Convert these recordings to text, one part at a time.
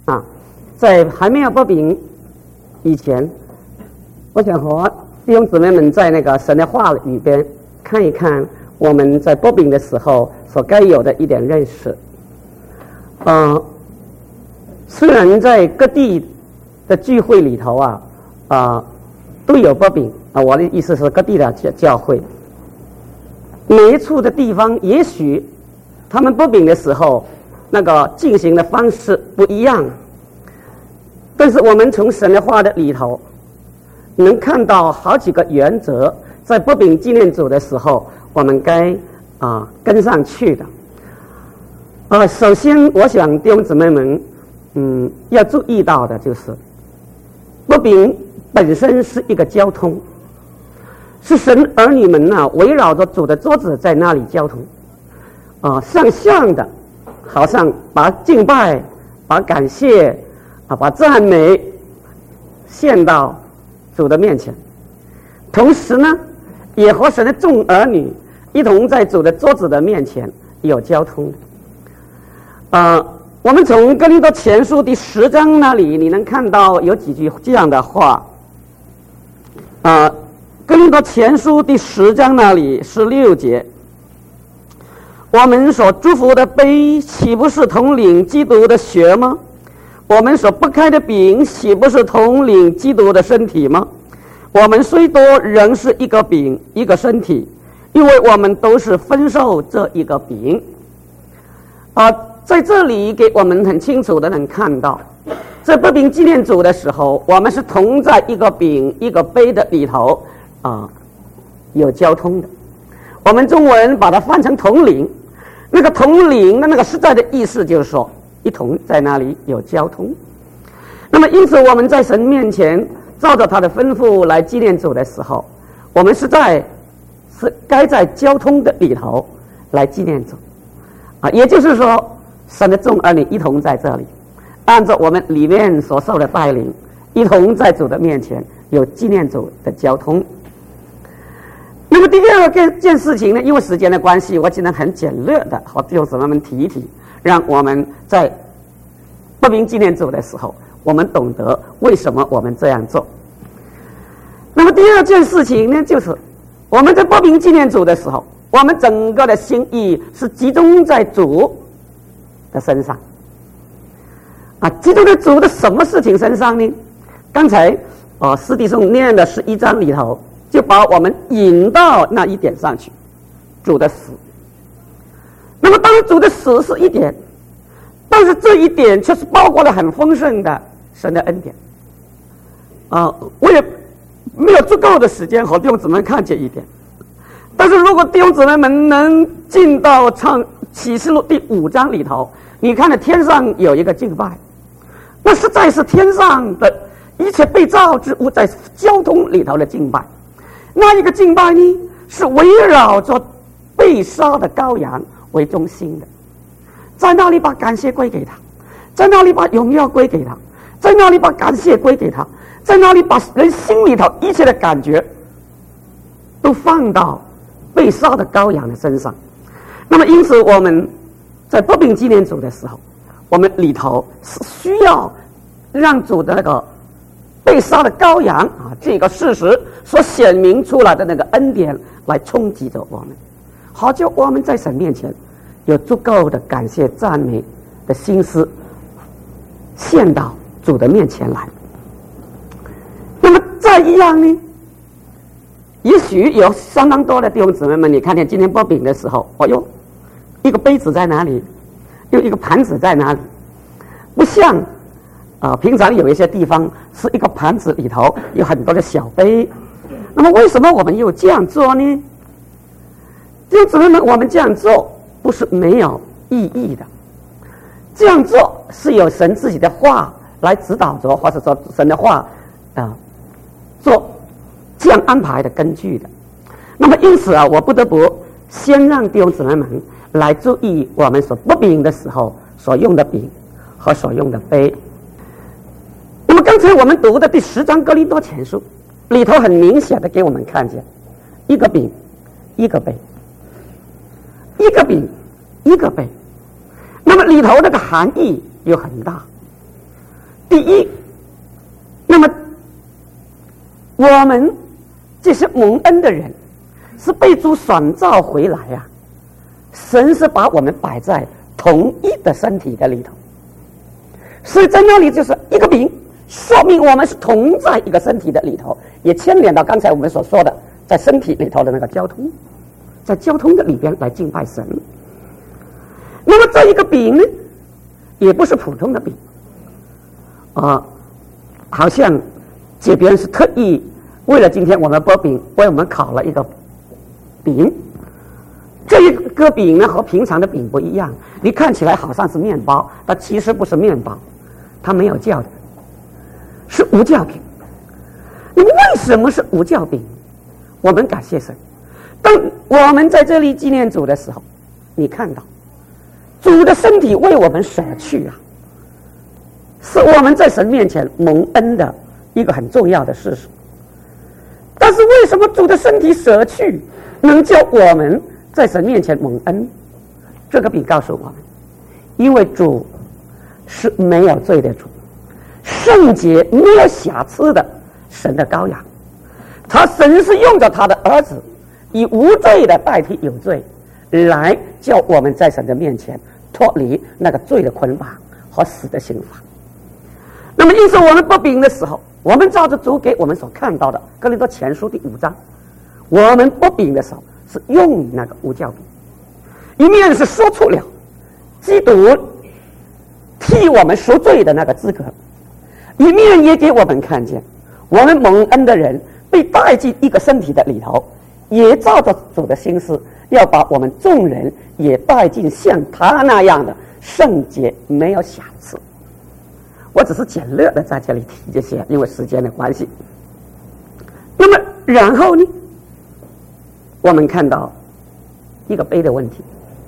啊，在还没有擘饼以前，我想和弟兄姊妹们在那个神的话里边看一看我们在擘饼的时候所该有的一点认识。虽然在各地的聚会里头都有擘饼我的意思是各地的教会，每一处的地方也许他们擘饼的时候那个进行的方式不一样，但是我们从神的话的里头能看到好几个原则，在擘饼纪念主的时候我们该跟上去的。首先我想弟兄姊妹们要注意到的就是擘饼本身是一个交通，是神儿女们围绕着主的桌子在那里交通上相的好像把敬拜把感谢把赞美献到主的面前，同时呢也和神的众儿女一同在主的桌子的面前有交通的。我们从哥林多前书第10章那里你能看到有几句这样的话。哥林多前书第10章那里16节，我们所祝福的杯岂不是统领基督的血吗？我们所不开的饼岂不是统领基督的身体吗？我们虽多仍是一个饼一个身体，因为我们都是分受这一个饼。在这里给我们很清楚的能看到，在擘饼纪念主的时候，我们是同在一个饼一个杯的里头有交通的。我们中文把它翻成统领，那个统领的那个实在的意思就是说一同在那里有交通。那么因此我们在神面前照着他的吩咐来纪念主的时候，我们是该在交通的里头来纪念主也就是说神的众儿女一同在这里按照我们里面所受的带领，一同在主的面前有纪念主的交通。那么第二件事情呢，因为时间的关系，我只能很简略的和弟兄姊妹们提一提，让我们在擘饼纪念主的时候我们懂得为什么我们这样做。那么第二件事情呢，就是我们在擘饼纪念主的时候，我们整个的心意是集中在主的身上集中在主的什么事情身上呢？刚才师弟兄念的11章里头就把我们引到那一点上去，主的死。那么当然主的死是一点，但是这一点却是包括了很丰盛的神的恩典我也没有足够的时间和弟兄姊妹看这一点，但是如果弟兄姊妹们能进到启示录第5章里头，你看到天上有一个敬拜，那实在是天上的一切被造之物在交通里头的敬拜。那一个敬拜呢，是围绕着被杀的羔羊为中心的，在那里把感谢归给他，在那里把荣耀归给他，在那里把感谢归给他，在那里把人心里头一切的感觉都放到被杀的羔羊的身上。那么因此我们在擘饼纪念主的时候，我们里头是需要让主的那个被杀的羔羊这个事实所显明出来的那个恩典来冲击着我们，好叫我们在神面前有足够的感谢赞美的心思献到主的面前来。那么再一样呢，也许有相当多的弟兄姊妹们，你看见今天擘饼的时候，一个杯子在哪里，又一个盘子在哪里，不像平常有一些地方是一个盘子里头有很多的小杯。那么为什么我们又这样做呢？弟兄姊妹们，我们这样做不是没有意义的，这样做是有神自己的话来指导着，或者说神的话做这样安排的根据的。那么因此我不得不先让弟兄姊妹们来注意我们所擘饼的时候所用的饼和所用的杯。那么刚才我们读的第10章哥林多前书里头很明显的给我们看见一个饼一个杯，一个饼一个杯。那么里头那个含义有很大， 第一，那么我们这些蒙恩的人是被主选召回来啊，神是把我们摆在同一的身体的里头，所以在那里就是一个饼，说明我们是同在一个身体的里头，也牵连到刚才我们所说的在身体里头的那个交通，在交通的里边来敬拜神。那么这一个饼呢，也不是普通的饼好像这边是特意为了今天我们剥饼为我们烤了一个饼。这一个饼呢和平常的饼不一样，你看起来好像是面包，但其实不是面包，它没有酵的，是无酵饼。那么为什么是无酵饼？我们感谢神。当我们在这里纪念主的时候，你看到主的身体为我们舍去啊，是我们在神面前蒙恩的一个很重要的事实。但是为什么主的身体舍去能叫我们在神面前蒙恩？这个饼告诉我们，因为主是没有罪的主，圣洁没有瑕疵的神的羔羊，神是用着他的儿子以无罪的代替有罪，来叫我们在神的面前脱离那个罪的捆绑和死的刑罚。那么因此我们剥饼的时候，我们照着主给我们所看到的哥林多前书第5章，我们剥饼的时候是用于那个无酵饼，一面是说出了基督替我们赎罪的那个资格，一面也给我们看见我们蒙恩的人被带进一个身体的里头，也照着主的心思要把我们众人也带进像他那样的圣洁没有瑕疵。我只是简略的在这里提这些，因为时间的关系。那么然后呢，我们看到一个杯的问题。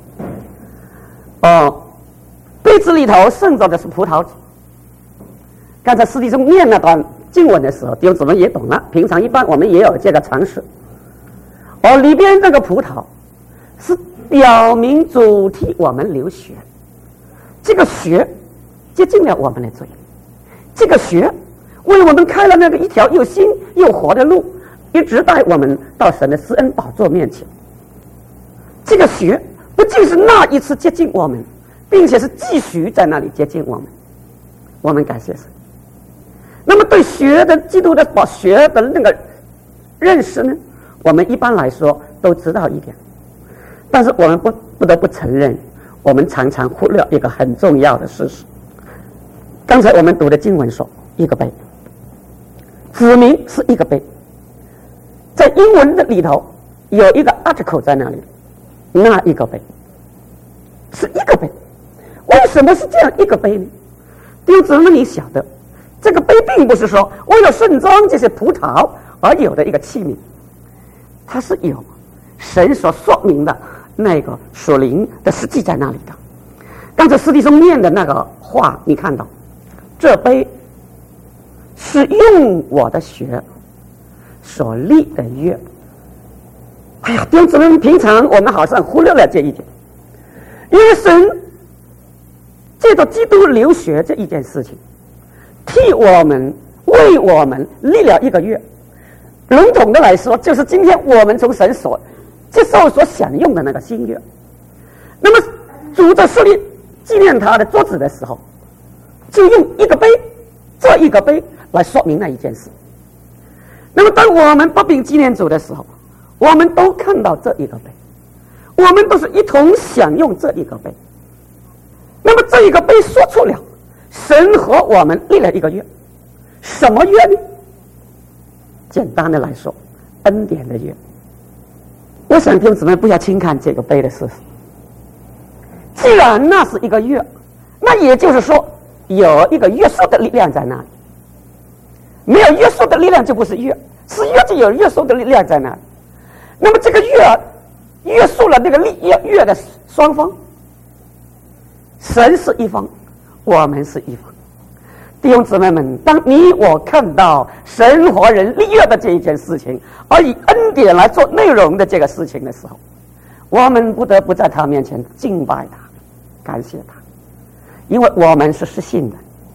杯子里头盛着的是葡萄酒。刚才师弟兄念那段经文的时候，弟兄姊妹也懂了，平常一般我们也有这个常识。里边那个葡萄是表明主替我们流血，这个血接近了我们的罪，这个血为我们开了那个一条又新又活的路，一直带我们到神的施恩宝座面前。这个血不仅是那一次接近我们，并且是继续在那里接近我们，我们感谢神。那么对血的基督的把血的那个认识呢，我们一般来说都知道一点，但是我们不得不承认，我们常常忽略一个很重要的事实。刚才我们读的经文说一个杯，指明是一个杯，在英文的里头有一个 article 在那里，那一个杯是一个杯。为什么是这样一个杯呢？弟兄姊妹，你晓得这个杯并不是说为了盛装这些葡萄而有的一个器皿，它是有神所说明的那个属灵的实际在那里的。刚才师弟兄念的那个话，你看到这杯是用我的血所立的约。哎呀，弟兄姊妹，平常我们好像忽略了这一点，因为神借着基督流血这一件事情，替我们为我们立了一个约。笼统的来说，就是今天我们从神所接受所享用的那个新约。那么主在设立纪念他的桌子的时候，就用一个杯，这一个杯来说明那一件事。那么当我们剥饼纪念主的时候，我们都看到这一个杯，我们都是一同享用这一个杯。那么这一个杯说出了神和我们立了一个约，什么约呢？简单的来说，恩典的约。我想弟兄姊妹不要轻看这个杯的事实。既然那是一个约，那也就是说有一个约束的力量在那里。没有约束的力量就不是约，是约就有约束的力量在那里。那么这个约束了那个约的双方，神是一方，我们是一方。弟兄姊妹们，当你我看到神和人立约的这一件事情，而以恩典来做内容的这个事情的时候，我们不得不在他面前敬拜他，感谢他，因为我们是失信的，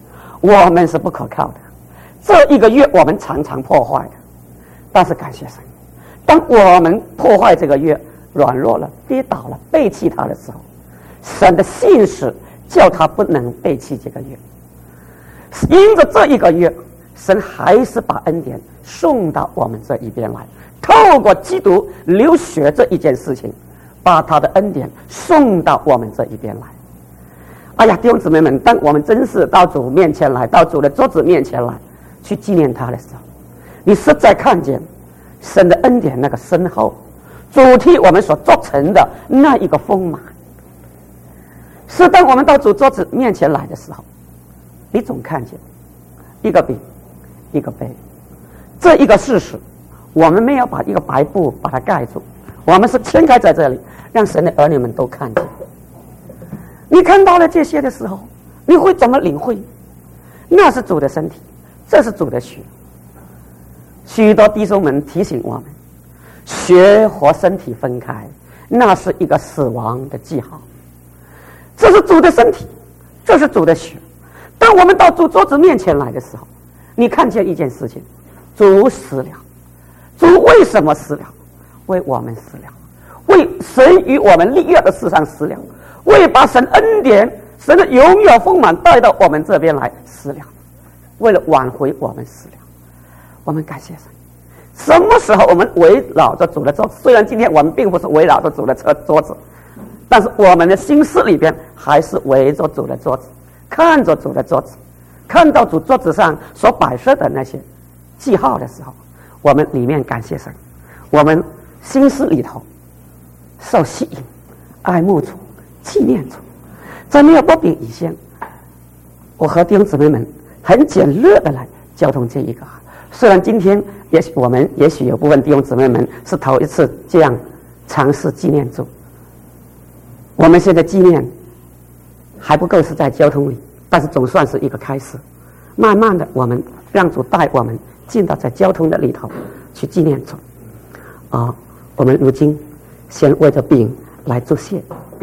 我们是不可靠的。这一个约我们常常破坏的，但是感谢神，当我们破坏这个约，软弱了、跌倒了、背弃他的时候，神的信使叫他不能背弃这个约。因着这一个约，神还是把恩典送到我们这一边来，透过基督流血这一件事情，把他的恩典送到我们这一边来。哎呀，弟兄姊妹们，当我们真是到主面前来，到主的桌子面前来，去纪念他的时候，你实在看见神的恩典那个深厚，主替我们所做成的那一个丰满。是当我们到主桌子面前来的时候，你总看见一个饼一个杯，这一个事实，我们没有把一个白布把它盖住，我们是掀开在这里，让神的儿女们都看见。你看到了这些的时候，你会怎么领会？那是主的身体，这是主的血。许多弟兄们提醒我们，血和身体分开，那是一个死亡的记号。这是主的身体，这是主的血。当我们到主桌子面前来的时候，你看见一件事情，主死了。主为什么死了？为我们死了，为神与我们立约的事上死了，为把神恩典、神的荣耀丰满带到我们这边来死了，为了挽回我们死了。我们感谢神。什么时候我们围绕着主的桌子？虽然今天我们并不是围绕着主的桌子，但是我们的心思里边还是围着主的桌子，看着主的桌子，看到主桌子上所摆设的那些记号的时候，我们里面感谢神，我们心思里头受吸引，爱慕主，纪念主。在没有擘饼以前，我和弟兄姊妹们很简略的来交通这一个。虽然今天也许有部分弟兄姊妹们是头一次这样尝试纪念主，我们现在纪念还不够是在交通里，但是总算是一个开始。慢慢的，我们让主带我们进到在交通的里头去纪念主。我们如今先为着饼来祝谢。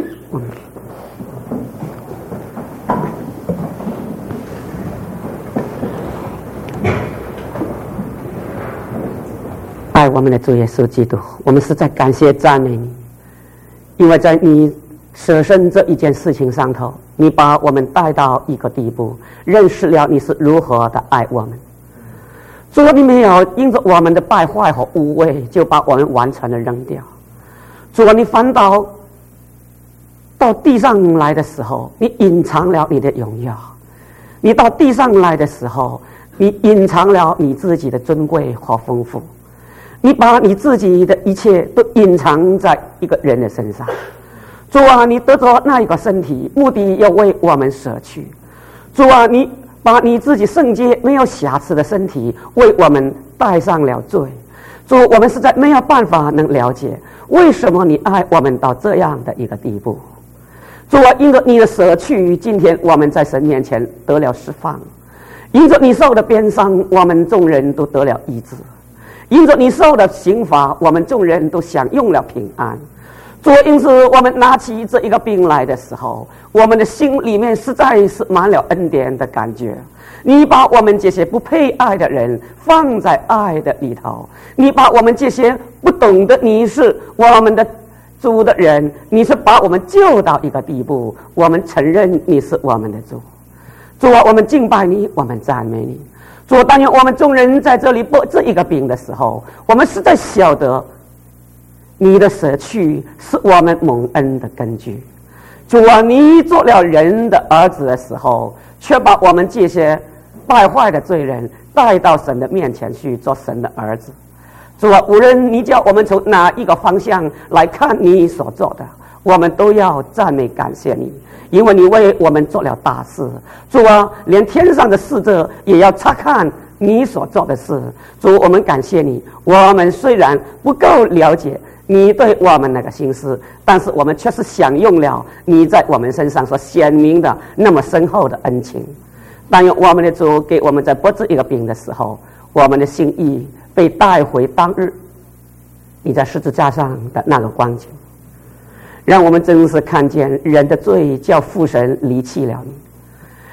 爱我们的主耶稣基督，我们实在感谢赞美你，因为在你舍身这一件事情上头，你把我们带到一个地步，认识了你是如何的爱我们。主啊，你没有因着我们的败坏和污秽就把我们完全的扔掉。主啊，你反倒到地上来的时候，你隐藏了你的荣耀。你到地上来的时候，你隐藏了你自己的尊贵和丰富。你把你自己的一切都隐藏在一个人的身上。主啊，你得着那一个身体，目的要为我们舍去。主啊，你把你自己圣洁没有瑕疵的身体为我们带上了罪。主，我们实在没有办法能了解为什么你爱我们到这样的一个地步。主啊，因着你的舍去，今天我们在神面前得了释放；因着你受的鞭伤，我们众人都得了医治；因着你受的刑罚，我们众人都享用了平安。主，因此我们拿起这一个饼来的时候，我们的心里面实在是满了恩典的感觉。你把我们这些不配爱的人放在爱的里头，你把我们这些不懂得你是我们的主的人，你是把我们救到一个地步，我们承认你是我们的主。主啊，我们敬拜你，我们赞美你。主，但愿我们众人在这里剥这一个饼的时候，我们实在晓得你的舍去是我们蒙恩的根据。主啊，你做了人的儿子的时候，却把我们这些败坏的罪人带到神的面前去做神的儿子。主啊，无论你叫我们从哪一个方向来看你所做的，我们都要赞美感谢你，因为你为我们做了大事。主啊，连天上的使者也要察看你所做的事。主，我们感谢你。我们虽然不够了解你对我们那个心思，但是我们却是享用了你在我们身上所显明的那么深厚的恩情。但愿我们的主给我们在剥这一个饼的时候，我们的心意被带回当日你在十字架上的那个光景，让我们真是看见人的罪叫父神离弃了你，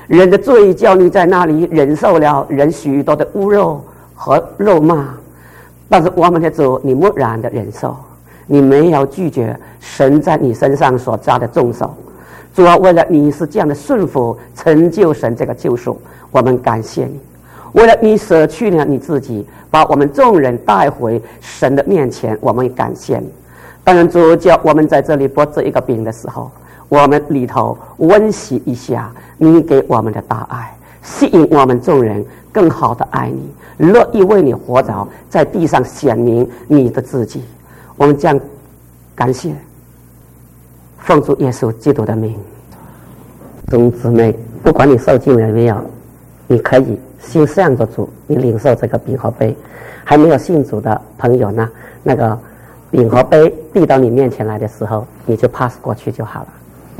人的罪叫你在那里忍受了人许多的侮辱和辱骂，但是我们的主，你默然的忍受，你没有拒绝神在你身上所加的重手。主啊，为了你是这样的顺服，成就神这个救赎，我们感谢你。为了你舍去了你自己，把我们众人带回神的面前，我们感谢你。当然，主叫我们在这里剥这一个饼的时候，我们里头温习一下你给我们的大爱，吸引我们众人更好的爱你，乐意为你活着，在地上显明你的自己。我们将感谢，奉主耶稣基督的名。弟兄姊妹，不管你受浸了没有，你可以先向着主，你领受这个饼和杯。还没有信主的朋友呢，那个饼和杯递到你面前来的时候，你就 pass 过去就好了。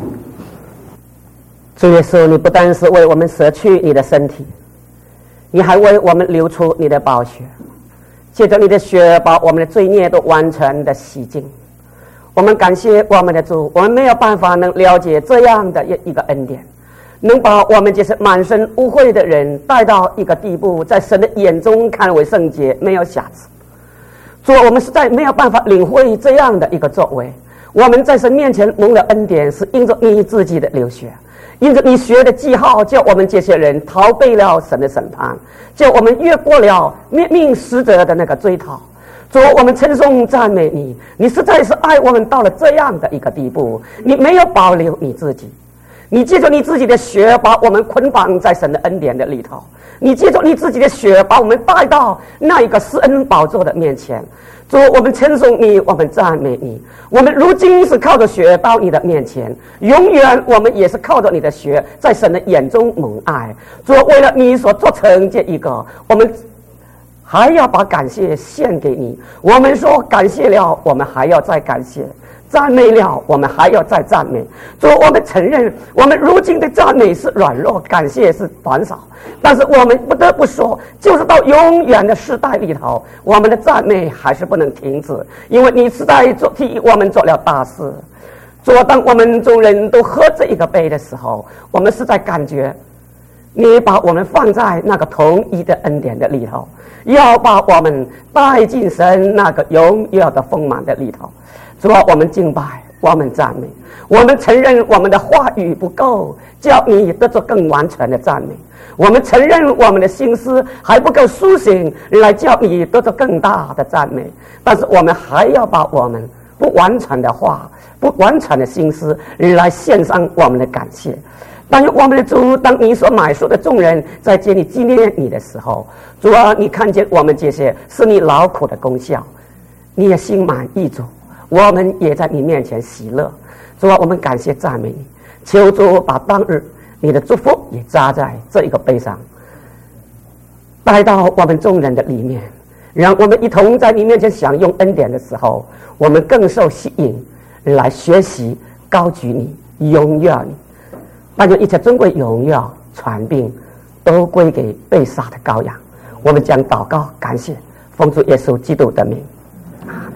主耶稣，你不单是为我们舍去你的身体，你还为我们流出你的宝血，借着你的血把我们的罪孽都完全的洗净。我们感谢我们的主，我们没有办法能了解这样的一个恩典，能把我们这些满身污秽的人带到一个地步，在神的眼中看为圣洁，没有瑕疵。主，我们实在没有办法领会这样的一个作为。我们在神面前蒙了恩典，是因着你自己的流血，因着你血的记号，叫我们这些人逃避了神的审判，叫我们越过了灭命使者的那个追讨。主，我们称颂赞美你，你实在是爱我们到了这样的一个地步，你没有保留你自己，你借着你自己的血把我们捆绑在神的恩典的里头，你借着你自己的血把我们带到那一个施恩宝座的面前。主，我们称颂你，我们赞美你。我们如今是靠着血到你的面前，永远我们也是靠着你的血在神的眼中蒙爱。主，为了你所做成这一个，我们还要把感谢献给你。我们说感谢了，我们还要再感谢；赞美了，我们还要再赞美。主，我们承认我们如今的赞美是软弱，感谢是短少，但是我们不得不说，就是到永远的时代里头，我们的赞美还是不能停止，因为你实在替我们做了大事。主，当我们众人都喝这一个杯的时候，我们实在感觉你把我们放在那个同一的恩典的里头，要把我们带进神那个荣耀的丰满的里头。主啊，我们敬拜，我们赞美，我们承认我们的话语不够，叫你得着更完全的赞美。我们承认我们的心思还不够苏醒，来叫你得着更大的赞美。但是我们还要把我们不完全的话、不完全的心思来献上我们的感谢。但愿我们的主，当你所买赎的众人在这里纪念你的时候，主啊，你看见我们这些是你劳苦的功效，你也心满意足，我们也在你面前喜乐。主啊，我们感谢赞美你，求主把当日你的祝福也扎在这一个杯上，带到我们众人的里面，让我们一同在你面前享用恩典的时候，我们更受吸引来学习高举你、荣耀你。但愿一切尊贵、荣耀、传并都归给被杀的羔羊。我们将祷告感谢，奉主耶稣基督的名，阿门。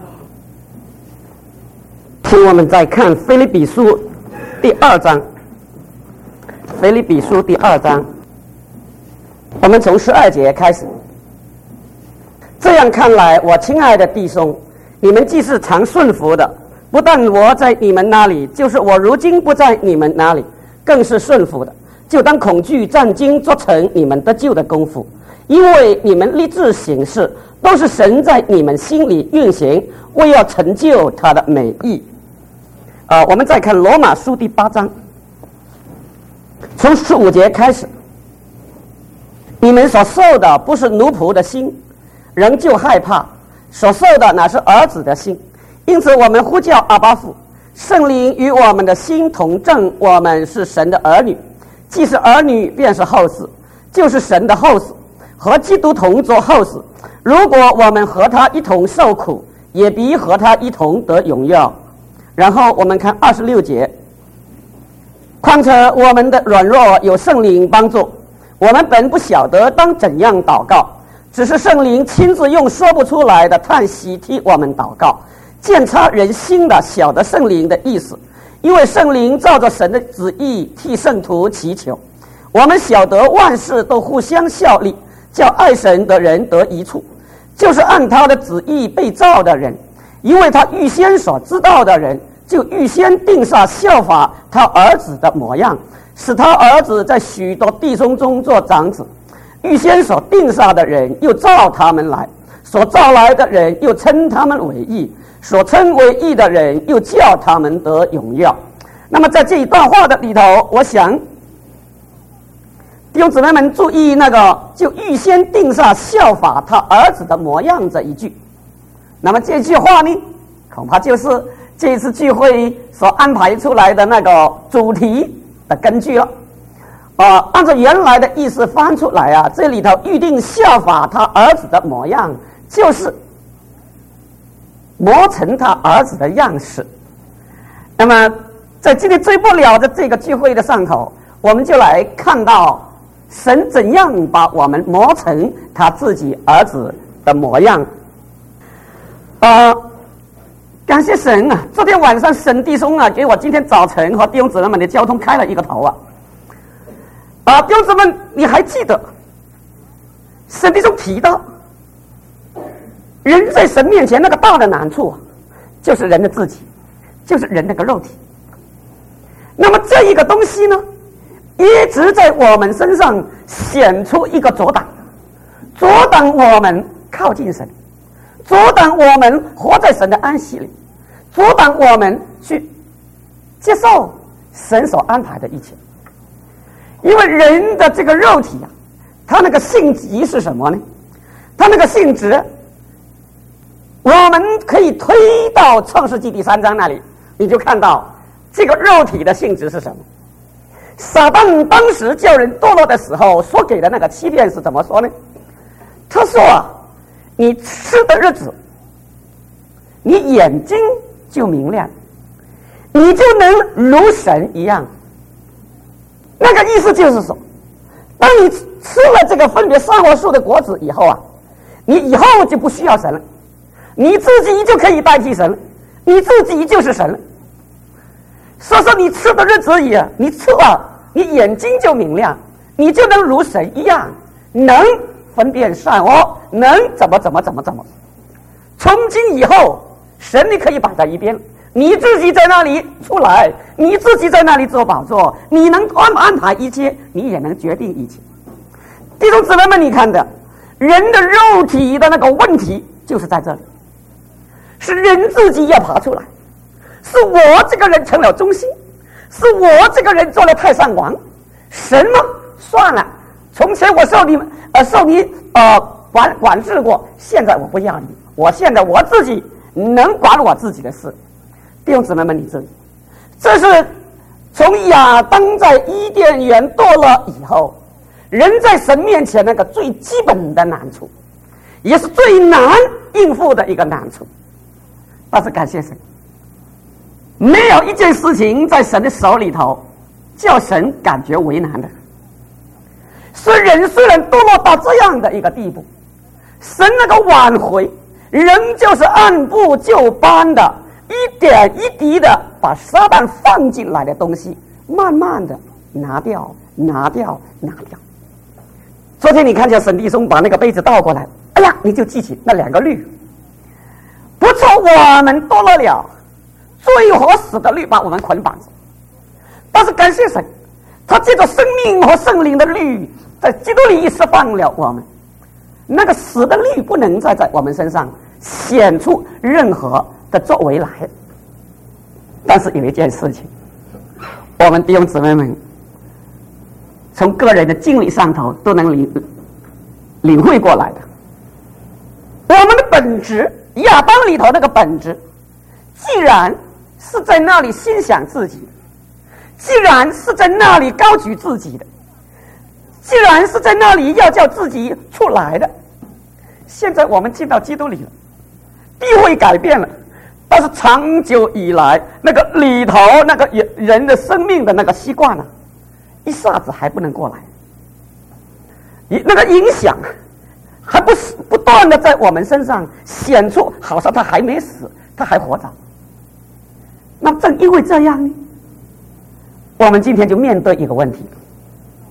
请我们再看腓立比书第2章。腓立比书第2章，我们从12节开始。这样看来，我亲爱的弟兄，你们既是常顺服的，不但我在你们那里，就是我如今不在你们那里，更是顺服的，就当恐惧战惊，做成你们得救的功夫。因为你们立志行事，都是神在你们心里运行，为要成就他的美意。我们再看罗马书第8章，从15节开始。你们所受的不是奴仆的心，仍旧害怕，所受的乃是儿子的心。因此我们呼叫阿爸父，圣灵与我们的心同证，我们是神的儿女。既是儿女，便是后嗣，就是神的后嗣，和基督同作后嗣。如果我们和他一同受苦，也必和他一同得荣耀。然后我们看26节，况且我们的软弱有圣灵帮助，我们本不晓得当怎样祷告，只是圣灵亲自用说不出来的叹息替我们祷告，鉴察人心的，晓得圣灵的意思，因为圣灵照着神的旨意替圣徒祈求。 我们晓得万事都互相效力，叫爱神的人得益处，就是按他的旨意被造的人，因为他预先所知道的人，就预先定下效法他儿子的模样，使他儿子在许多弟兄中做长子。预先所定下的人，又召他们来；所召来的人，又称他们为义；所称为义的人，又叫他们得荣耀。那么在这一段话的里头，我想弟兄姊妹们注意那个就预先定下效法他儿子的模样这一句。那么这句话呢，恐怕就是这次聚会所安排出来的那个主题的根据了。按照原来的意思翻出来啊，这里头预定效法他儿子的模样，就是磨成他儿子的样式。那么在今天追不了的这个聚会的上头，我们就来看到神怎样把我们磨成他自己儿子的模样。感谢神啊！昨天晚上沈弟兄啊，给我今天早晨和弟兄姊妹们的交通开了一个头啊！弟兄姊妹，你还记得沈弟兄提到，人在神面前那个大的难处啊，就是人的自己，就是人那个肉体。那么这一个东西呢，一直在我们身上显出一个阻挡，阻挡我们靠近神，阻挡我们活在神的安息里，阻挡我们去接受神所安排的一切。因为人的这个肉体啊，它那个性质是什么呢？它那个性质，我们可以推到创世纪第3章那里，你就看到这个肉体的性质是什么。撒旦当时叫人堕落的时候所给的那个欺骗是怎么说呢？他说啊，你吃的日子，你眼睛就明亮，你就能如神一样。那个意思就是说，当你吃了这个分别善恶树的果子以后啊，你以后就不需要神了，你自己就可以代替神了，你自己就是神了。所以说你吃的日子里啊，你吃了，你眼睛就明亮，你就能如神一样，能分辨善恶，能怎么。从今以后，神你可以摆在一边，你自己在那里出来，你自己在那里做宝座，你能安排一切，你也能决定一切。弟兄姊妹们，你看的人的肉体的那个问题就是在这里，是人自己要爬出来，是我这个人成了中心，是我这个人做了太上皇。神呢，算了，从前我受你管制过，现在我不要你，我现在我自己能管我自己的事。弟兄姊妹们，你注意，这是从亚当在伊甸园堕落以后，人在神面前那个最基本的难处，也是最难应付的一个难处。但是感谢神，没有一件事情在神的手里头叫神感觉为难的。所以人虽然堕落到这样的一个地步，神那个挽回仍旧是按部就班的，一点一滴的把撒旦放进来的东西慢慢的拿掉。昨天你看见沈弟兄把那个杯子倒过来，哎呀，你就记起那2个律。不错，我们堕落了，罪和死的律把我们捆绑着，但是感谢神，他借着生命和圣灵的律在基督里释放了我们，那个死的律不能再在我们身上显出任何的作为来。但是有一件事情，我们弟兄姊妹们从个人的经历上头都能领会过来的。我们的本质，亚当里头那个本质，既然是在那里心想自己的，既然是在那里高举自己的，既然是在那里要叫自己出来的，现在我们进到基督里了，地位改变了，但是长久以来那个里头那个人的生命的那个习惯呢，一下子还不能过来，那个影响还不断的在我们身上显出，好像他还没死，他还活着。那正因为这样呢，我们今天就面对一个问题，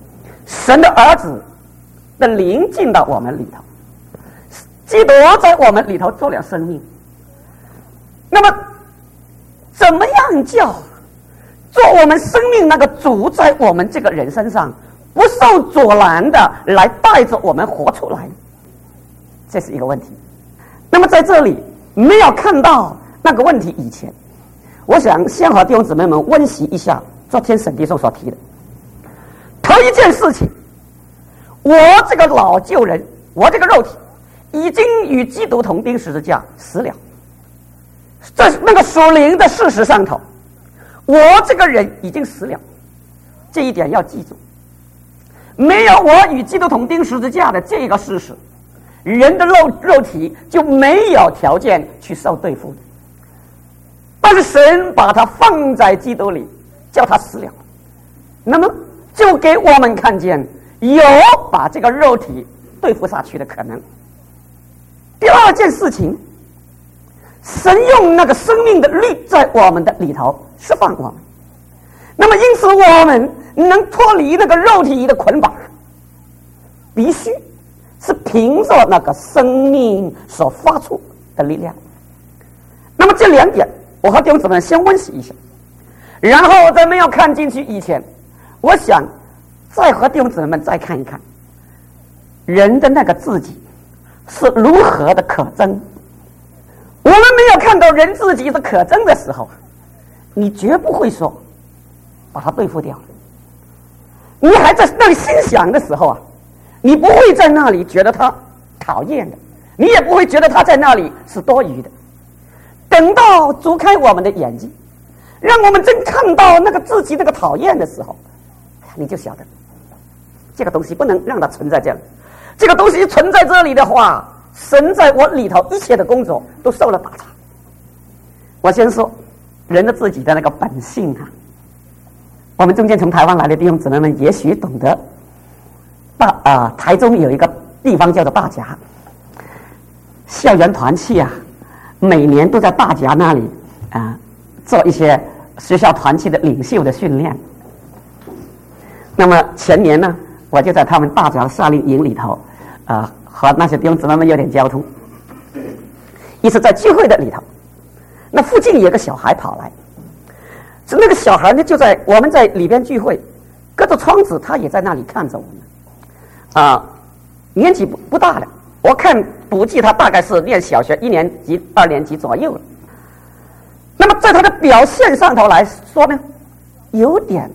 神的儿子的灵进到我们里头，基督在我们里头做了生命。那么怎么样叫做我们生命那个主在我们这个人身上不受阻拦的来带着我们活出来？这是一个问题。那么在这里没有看到那个问题以前，我想先和弟兄姊妹们温习一下昨天沈弟兄所提的头一件事情。我这个老旧人，我这个肉体已经与基督同钉十字架死了，在那个属灵的事实上头，我这个人已经死了，这一点要记住。没有我与基督同钉十字架的这个事实，人的肉体就没有条件去受对付的。但是神把它放在基督里，叫他死了，那么就给我们看见有把这个肉体对付下去的可能。第二件事情，神用那个生命的律在我们的里头释放我们，那么因此我们能脱离那个肉体的捆绑，必须是凭着那个生命所发出的力量。那么这两点我和弟兄姊妹先温习一下，然后在没有看进去以前，我想再和弟兄姊妹们再看一看人的那个自己是如何的可憎。我们没有看到人自己是可憎的时候，你绝不会说把它对付掉。你还在那里心想的时候啊，你不会在那里觉得他讨厌的，你也不会觉得他在那里是多余的。等到主开我们的眼睛，让我们真看到那个自己那个讨厌的时候，你就晓得这个东西不能让它存在这里。这个东西存在这里的话，神在我里头一切的工作都受了打岔。我先说人的自己的那个本性啊，我们中间从台湾来的弟兄姊妹们也许懂得，台中有一个地方叫做大甲，校园团契啊，每年都在大甲那里做一些学校团契的领袖的训练。那么前年呢，我就在他们大甲的夏令营里头和那些弟兄姊妹们有点交通。一次在聚会的里头，那附近有个小孩跑来，是那个小孩呢就在我们在里边聚会，隔着窗子他也在那里看着我们。年纪不大了，我看估计他大概是念小学1年级2年级左右了。那么在他的表现上头来说呢，有点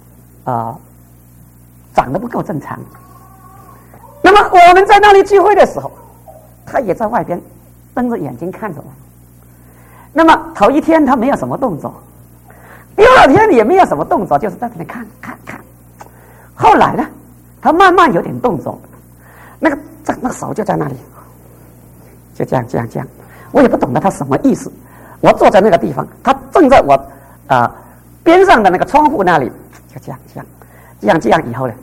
长得不够正常。那么我们在那里聚会的时候，他也在外边瞪着眼睛看着我。那么头一天他没有什么动作，第二天也没有什么动作，就是在那里看。后来呢，他慢慢有点动作，那个手就在那里，就这样，我也不懂得他什么意思。我坐在那个地方，他正在我边上的那个窗户那里，就这样以后呢，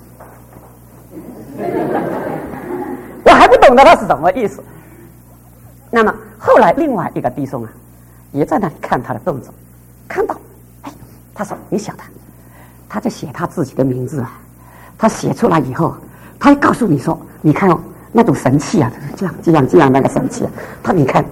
我还不懂得他是什么意思。那么后来另外一个弟兄啊，也在那里看他的动作，看到，他说你晓得，他就写他自己的名字啊，他写出来以后，他会告诉你说，你看哦，那种神气啊，这样那个神气啊，他你看，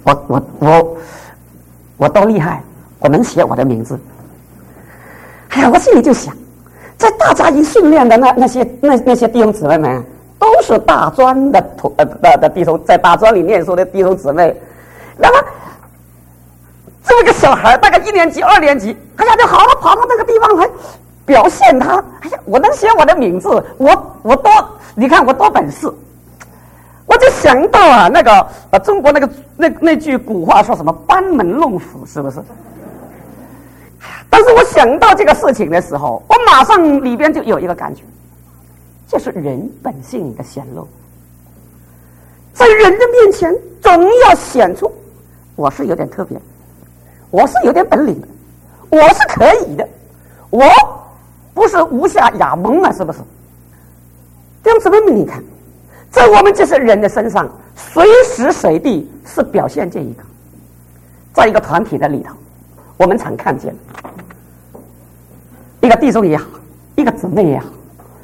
我多厉害，我能写我的名字。我心里就想，在大家营训练的那些弟兄姊妹们，都是大专的弟兄，在大专里念书的弟兄姊妹。那么这么个小孩，大概1年级2年级，就好了，跑到那个地方来表现他。我能写我的名字，你看我多本事。我就想到那个中国那句古话说什么班门弄斧，是不是？但是我想到这个事情的时候，我马上里边就有一个感觉，就是人本性的显露。在人的面前总要显出我是有点特别，我是有点本领的，我是可以的，我不是无下亚蒙啊，是不是？弟兄姊妹们，你看在我们这些人的身上，随时随地是表现这一个。在一个团体的里头，我们常看见一个弟兄也好，一个姊妹也好，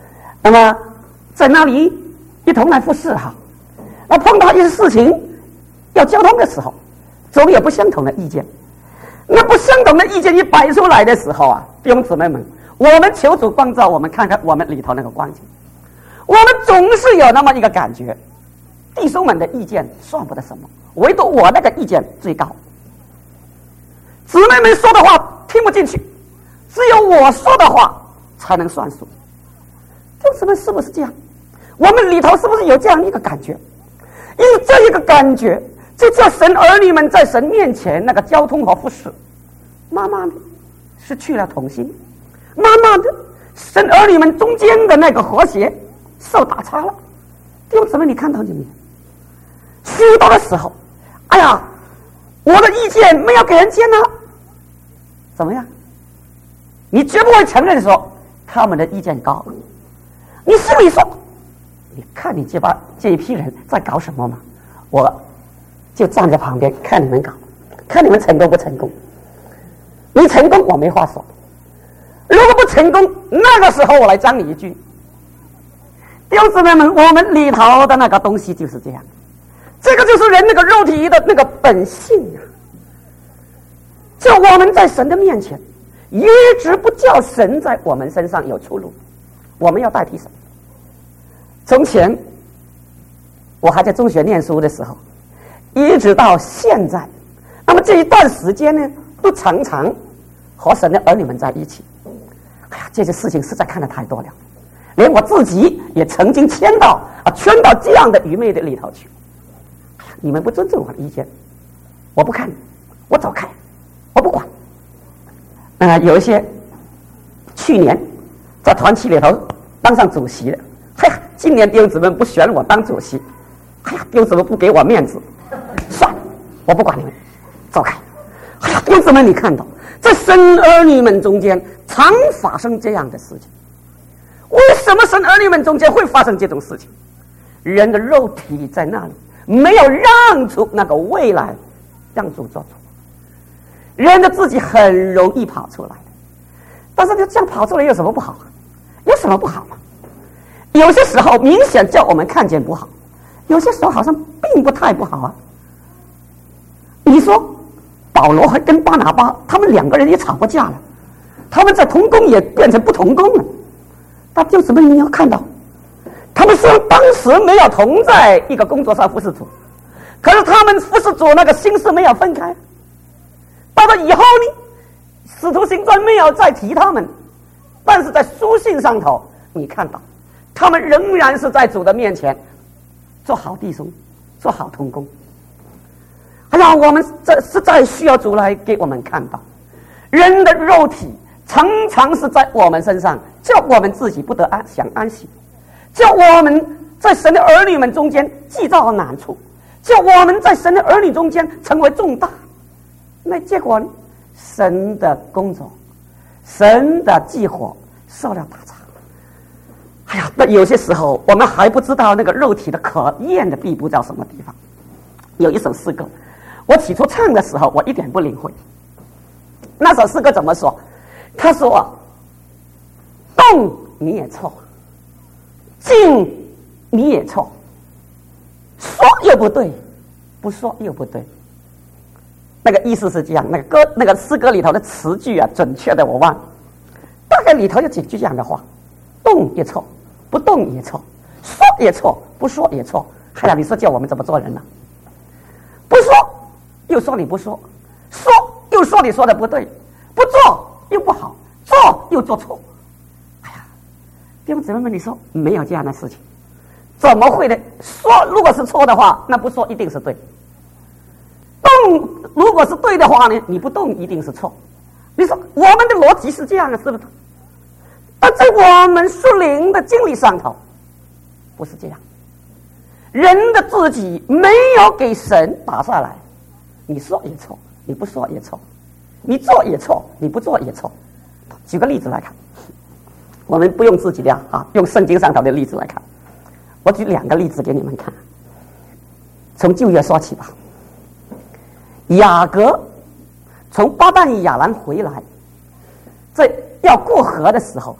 那么在那里一同来服侍哈。那碰到一些事情要交通的时候，总有不相同的意见。那不相同的意见一摆出来的时候啊，弟兄姊妹们，我们求主光照我们，看看我们里头那个光景。我们总是有那么一个感觉，弟兄们的意见算不得什么，唯独我那个意见最高。姊妹们说的话听不进去，只有我说的话才能算数。弟兄姊妹，是不是这样？我们里头是不是有这样一个感觉？因为这一个感觉，就叫神儿女们在神面前那个交通和服侍，慢慢的失去了同心，慢慢的神儿女们中间的那个和谐受打岔了。弟兄姊妹，你看到没有？许多的时候，哎呀，我的意见没有给人接纳，怎么样？你绝不会承认说他们的意见高，你心里说，你看你这一批人在搞什么吗？我就站在旁边看你们搞，看你们成功不成功。你成功我没话说，如果不成功，那个时候我来将你一句。弟兄姊妹们，我们里头的那个东西就是这样，这个就是人那个肉体的那个本性啊。就我们在神的面前一直不叫神在我们身上有出路，我们要代替神。从前我还在中学念书的时候，一直到现在，那么这一段时间呢，都常常和神的儿女们在一起。哎呀，这些事情实在看得太多了，连我自己也曾经圈到这样的愚昧的里头去。哎呀，你们不尊重我的意见，我不看，我走开，我不管。有一些去年在团契里头当上主席的，哎呀，今年弟兄姊妹不选我当主席，哎呀，弟兄姊妹不给我面子，算了，我不管你们，走开。哎呀，弟兄姊妹，你看到在神儿女们中间常发生这样的事情。为什么神儿女们中间会发生这种事情？人的肉体在那里没有让出那个未来，让主做主，人的自己很容易跑出来。但是就这样跑出来有什么不好啊？有什么不好吗？有些时候明显叫我们看见不好，有些时候好像并不太不好啊。你说保罗和跟巴拿巴他们两个人也吵过架了，他们在同工也变成不同工了。但就什么你要看到，他们虽然当时没有同在一个工作上服侍主，可是他们服侍主那个心思没有分开。到了以后呢，使徒行传没有再提他们，但是在书信上头你看到他们仍然是在主的面前做好弟兄，做好同工。哎呀，我们这实在需要主来给我们看到，人的肉体常常是在我们身上，叫我们自己不得安息，叫我们在神的儿女们中间制造难处，叫我们在神的儿女中间成为重大。那结果呢？神的工作，神的计划受了打岔。哎呀，那有些时候我们还不知道那个肉体的可厌的地步到什么地方。有一首诗歌，我起初唱的时候我一点不领会。那首诗歌怎么说？他说动你也错，静你也错，说又不对，不说又不对。那个意思是这样，那个诗歌里头的词句啊，准确的我忘了，大概里头有几句这样的话：动也错，不动也错，说也错，不说也错。哎呀，你说叫我们怎么做人呢？不说又说你不说，说又说你说的不对，不做又不好，做又做错。哎呀，弟兄姊妹们，你说没有这样的事情，怎么会呢？说如果是错的话，那不说一定是对；动如果是对的话呢，你不动一定是错。你说我们的逻辑是这样的，是不是？但在我们属灵的经历上头，不是这样。人的自己没有给神打下来，你说也错，你不说也错，你做也错，你不做也错。举个例子来看，我们不用自己的用圣经上头的例子来看，我举2个例子给你们看。从旧约说起吧。雅各从巴旦亚兰回来，在要过河的时候，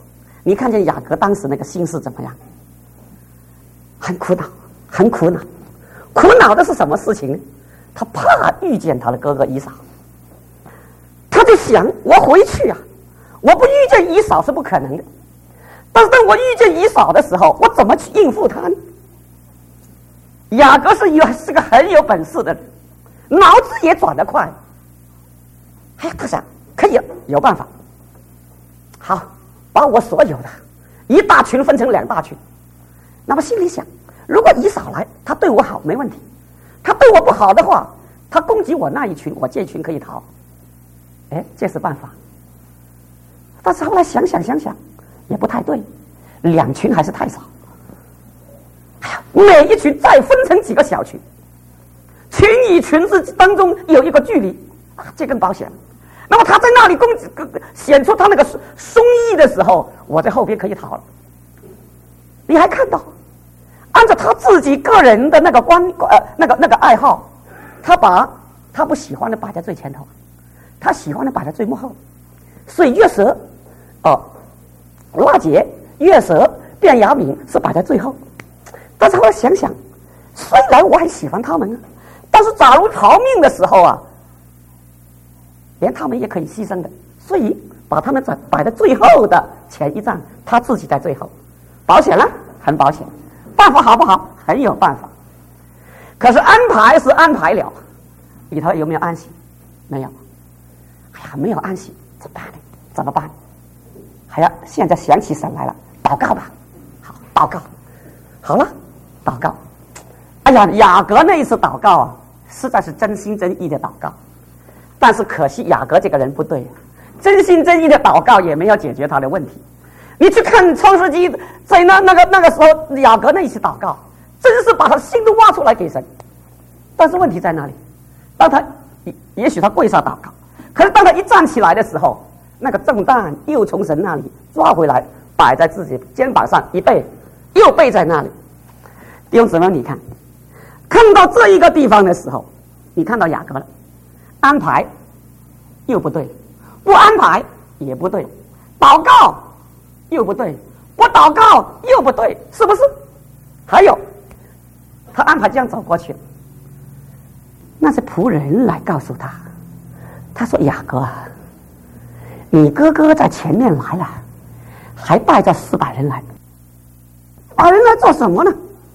你看见雅各当时那个心事怎么样？很苦恼，很苦恼。苦恼的是什么事情呢？他怕遇见他的哥哥以扫，他就想：我回去啊，我不遇见以扫是不可能的。但是当我遇见以扫的时候，我怎么去应付他呢？雅各是个很有本事的人，脑子也转得快。哎，他想可以有办法，好，把我所有的一大群分成2大群。那么心里想，如果以扫来，他对我好没问题；他对我不好的话，他攻击我那一群，我这一群可以逃。哎，这是办法。但是后来想想也不太对，2群还是太少。哎呀，每一群再分成几个小群，群与群之当中有一个距离啊，这更保险。那么他在那里显出他那个松意的时候，我在后边可以逃了。你还看到，按照他自己个人的那个那个爱好，他把他不喜欢的摆在最前头，他喜欢的摆在最幕后。所以约瑟、拉结、约瑟、便雅悯是摆在最后。但是后来想想，虽然我很喜欢他们啊，但是假如逃命的时候啊，连他们也可以牺牲的，所以把他们摆在最后的前一站，他自己在最后，保险了，很保险。办法好不好？很有办法。可是安排是安排了，里头有没有安息？没有。哎呀，没有安息，怎么办呢？怎么办？还要现在想起神来了，祷告吧。好，祷告。好了，祷告。哎呀，雅各那一次祷告啊，实在是真心真意的祷告。但是可惜雅各这个人不对，真心真意的祷告也没有解决他的问题。你去看创世纪，在那个时候，雅各那一次祷告，真是把他心都挖出来给神。但是问题在哪里？当他也许他跪下祷告，可是当他一站起来的时候，那个重担又从神那里抓回来，摆在自己肩膀上一背，又背在那里。弟兄姊妹，你看到这一个地方的时候，你看到雅各了，安排又不对，不安排也不对，祷告又不对，不祷告又不对，是不是？还有，他安排这样走过去，那是仆人来告诉他，他说：“雅各啊，你哥哥在前面来了，还带着400人来。400人来做什么呢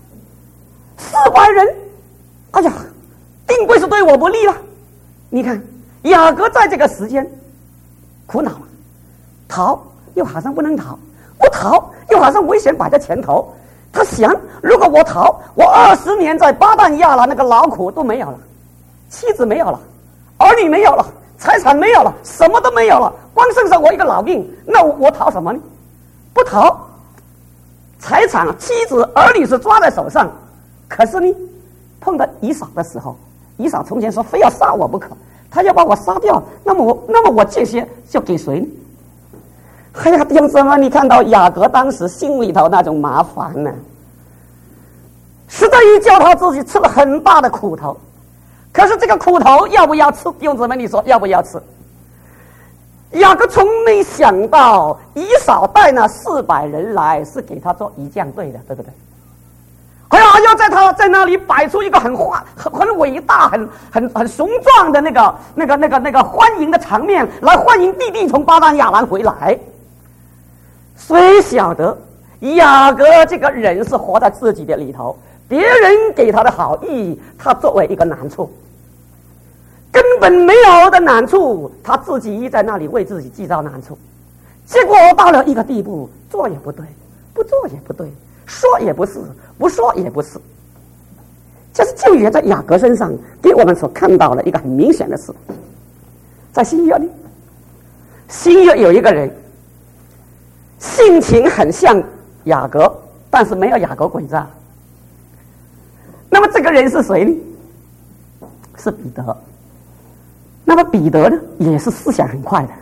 ？400人，哎呀，定规是对我不利了。你看，雅各在这个时间苦恼了，逃又好像不能逃，不逃又好像危险摆在前头。他想，如果我逃，我20年在巴旦亚兰那个劳苦都没有了，妻子没有了，儿女没有了，财产没有了，什么都没有了，光剩下我一个老命，那我逃什么呢？不逃，财产、妻子、儿女是抓在手上。可是呢，碰到以扫的时候，以扫从前说非要杀我不可，他要把我杀掉，那么我这些就给谁呢？哎呀，弟兄姊妹，你看到雅各当时心里头那种麻烦呢，实在于叫他自己吃了很大的苦头。可是这个苦头要不要吃？弟兄姊妹，你说要不要吃？雅各从没想到以扫带那400人来是给他做仪仗队的，对不对？哎呀，要在那里摆出一个很伟大、很雄壮的那个欢迎的场面，来欢迎弟弟从巴旦亚兰回来。谁晓得雅各这个人是活在自己的里头，别人给他的好意，他作为一个难处，根本没有的难处，他自己在那里为自己制造难处。结果到了一个地步，做也不对，不做也不对，说也不是，不说也不是。这是旧约在雅各身上给我们所看到的一个很明显的事。在新约里，新约有一个人性情很像雅各，但是没有雅各诡诈。那么这个人是谁呢？是彼得。那么彼得呢，也是思想很快的。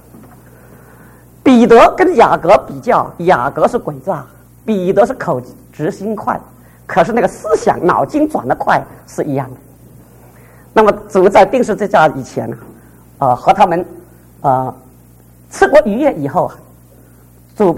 彼得跟雅各比较，雅各是诡诈，彼得是口直心快，可是那个思想脑筋转得快是一样的。那么主在定十字架以前呢，和他们吃过逾越以后，主不是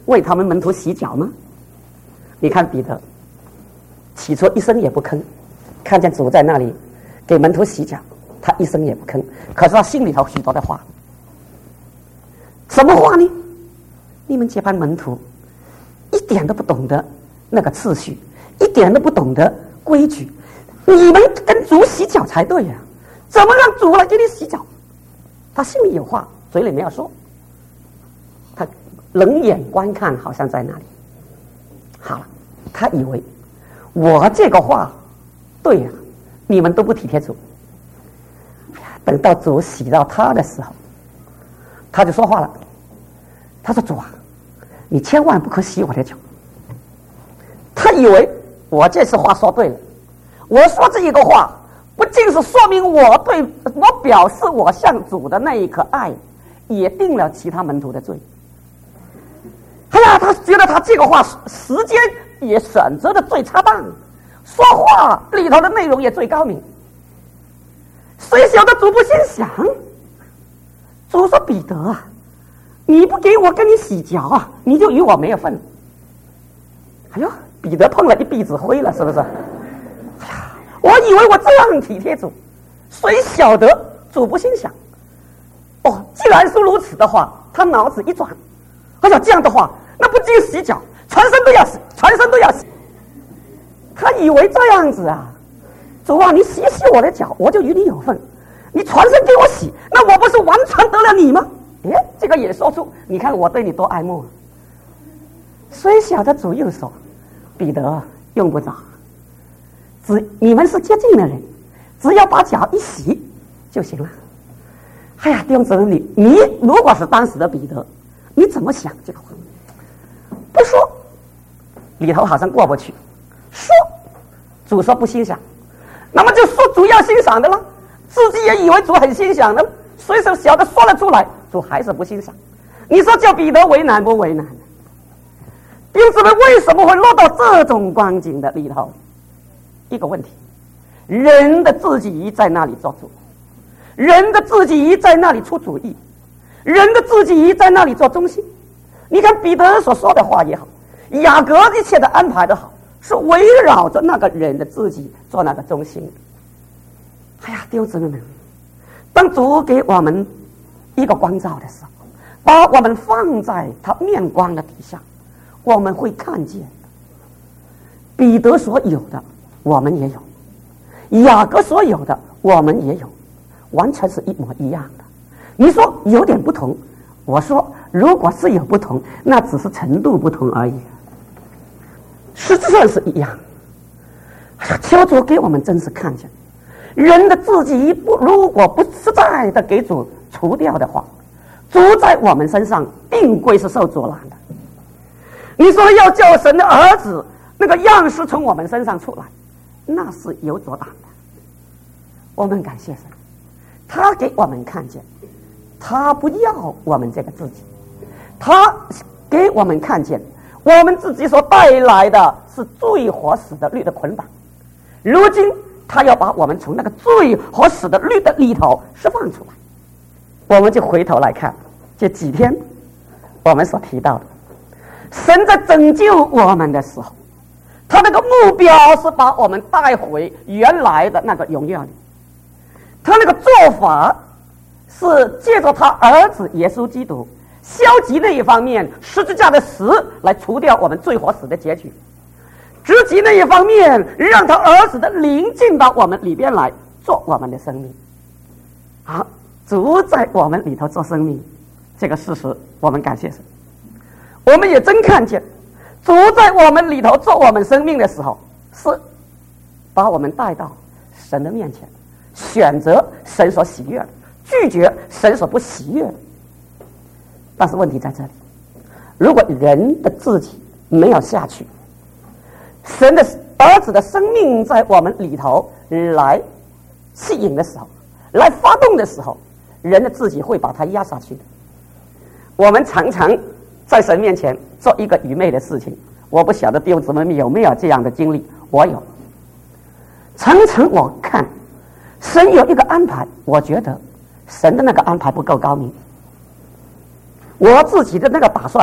为他们门徒洗脚吗？你看彼得，起初一声也不吭，看见主在那里给门徒洗脚，他一声也不吭。可是他心里头许多的话，什么话呢？你们这班门徒一点都不懂得那个次序，一点都不懂得规矩，你们跟主洗脚才对呀，怎么让主来给你洗脚？他心里有话，嘴里没有说，他冷眼观看，好像在那里。好了，他以为我这个话对呀，你们都不体贴主。等到主洗到他的时候，他就说话了。他说：“主啊，你千万不可洗我的脚。”他以为我这次话说对了，我说这一个话，不仅是说明我表示我向主的那一颗爱，也定了其他门徒的罪。哎呀，他觉得他这个话时间也选择的最恰当，说话里头的内容也最高明。谁晓得主不心想？主说：“彼得啊，你不给我跟你洗脚啊，你就与我没有份。”哎呦，彼得碰了一鼻子灰了，是不是？哎呀，我以为我这样体贴主，谁晓得主不心想？哦，既然是如此的话，他脑子一转，哎呀，这样的话，那不仅洗脚，全身都要洗，全身都要洗。他以为这样子啊，主啊，你洗洗我的脚，我就与你有份；你全身给我洗，那我不是完全得了你吗？哎，这个也说出，你看我对你多爱慕啊！虽晓得主又说，彼得用不着，你们是接近的人，只要把脚一洗就行了。哎呀，弟兄姊妹，你如果是当时的彼得，你怎么想这个话？不说，里头好像过不去；说，主说不欣赏，那么就说主要欣赏的了。自己也以为主很欣赏的，随手晓得说了出来，主还是不欣赏。你说叫彼得为难不为难？弟兄姊妹，为什么会落到这种光景的里头？一个问题，人的自己在那里做主，人的自己在那里出主意，人的自己在那里做中心。你看彼得所说的话也好，雅各一切的安排的好，是围绕着那个人的自己做那个中心。哎呀，弟兄姊妹们，当主给我们一个光照的时候，把我们放在他面光的底下，我们会看见彼得所有的我们也有，雅各所有的我们也有，完全是一模一样的。你说有点不同，我说如果是有不同，那只是程度不同而已，实质上是一样。求主给我们真是看见人的自己如果不实在的给主除掉的话，主在我们身上定归是受阻拦的。你说要叫神的儿子那个样式从我们身上出来，那是有阻挡的。我们感谢神，他给我们看见，他不要我们这个自己，他给我们看见我们自己所带来的是罪和死的律的捆绑，如今他要把我们从那个罪和死的律的里头释放出来。我们就回头来看这几天我们所提到的，神在拯救我们的时候，他那个目标是把我们带回原来的那个荣耀里，他那个做法是借着他儿子耶稣基督消极那一方面十字架的死来除掉我们罪和死的结局，直击那一方面让他儿子的灵进到我们里边来做我们的生命。好，主在我们里头做生命，这个事实我们感谢神。我们也真看见主在我们里头做我们生命的时候，是把我们带到神的面前，选择神所喜悦的，拒绝神所不喜悦的。但是问题在这里，如果人的自己没有下去，神的儿子的生命在我们里头来吸引的时候，来发动的时候，人的自己会把它压下去的。我们常常在神面前做一个愚昧的事情，我不晓得弟兄姊妹有没有这样的经历，我有。常常我看神有一个安排，我觉得神的那个安排不够高明，我自己的那个打算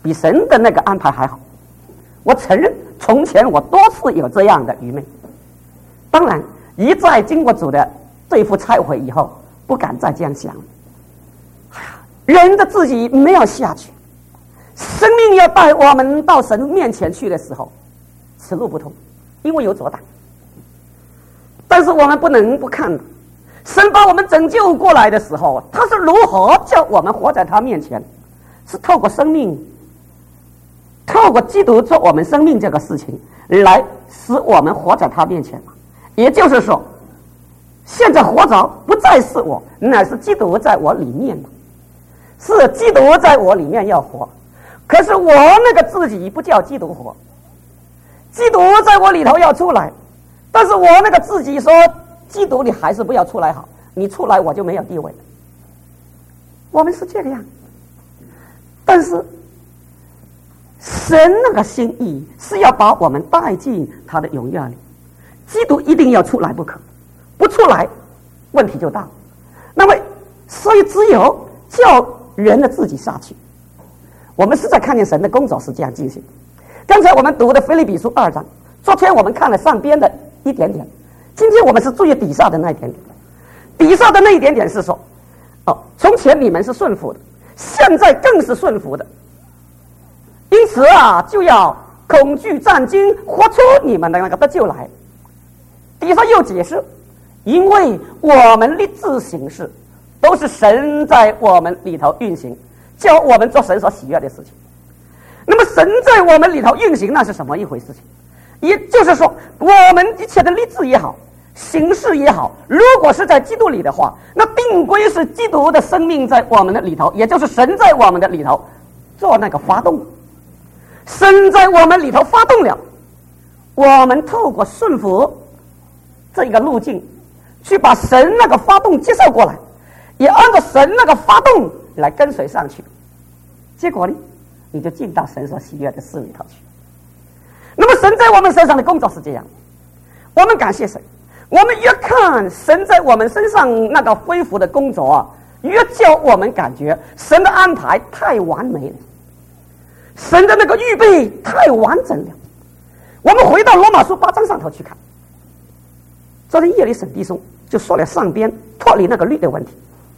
比神的那个安排还好。我承认，从前我多次有这样的愚昧。当然，一再经过主的这一副忏悔以后，不敢再这样想了。人的自己没有下去，生命要带我们到神面前去的时候，此路不通，因为有阻挡。但是我们不能不看，神把我们拯救过来的时候，他是如何叫我们活在他面前，是透过生命，透过基督做我们生命这个事情，来使我们活在他面前。也就是说，现在活着不再是我，乃是基督在我里面，是基督在我里面要活。可是我那个自己不叫基督活，基督在我里头要出来，但是我那个自己说，基督你还是不要出来好，你出来我就没有地位了。我们是这个样，但是神那个心意是要把我们带进他的荣耀里，基督一定要出来不可，不出来问题就大。那么所以只有叫人的自己下去。我们实在看见神的工作是这样进行。刚才我们读的腓立比书2章，昨天我们看了上边的一点点，今天我们是注意底下的那一点点。底下的那一点点是说，从前你们是顺服的，现在更是顺服的，因此就要恐惧战惊，活出你们的那个得救来。底下又解释，因为我们立志行事，都是神在我们里头运行，叫我们做神所喜悦的事情。那么神在我们里头运行，那是什么一回事情？也就是说，我们一切的立志也好，行事也好，如果是在基督里的话，那定归是基督的生命在我们的里头，也就是神在我们的里头做那个发动。神在我们里头发动了，我们透过顺服这一个路径，去把神那个发动接受过来，也按照神那个发动来跟随上去。结果呢，你就进到神所喜悦的事里头去。那么神在我们身上的工作是这样，我们感谢神，我们越看神在我们身上那个恢复的工作越叫我们感觉神的安排太完美了，神的那个预备太完整了。我们回到罗马书8章上头去看，昨天夜里沈弟兄就说了上边脱离那个律的问题，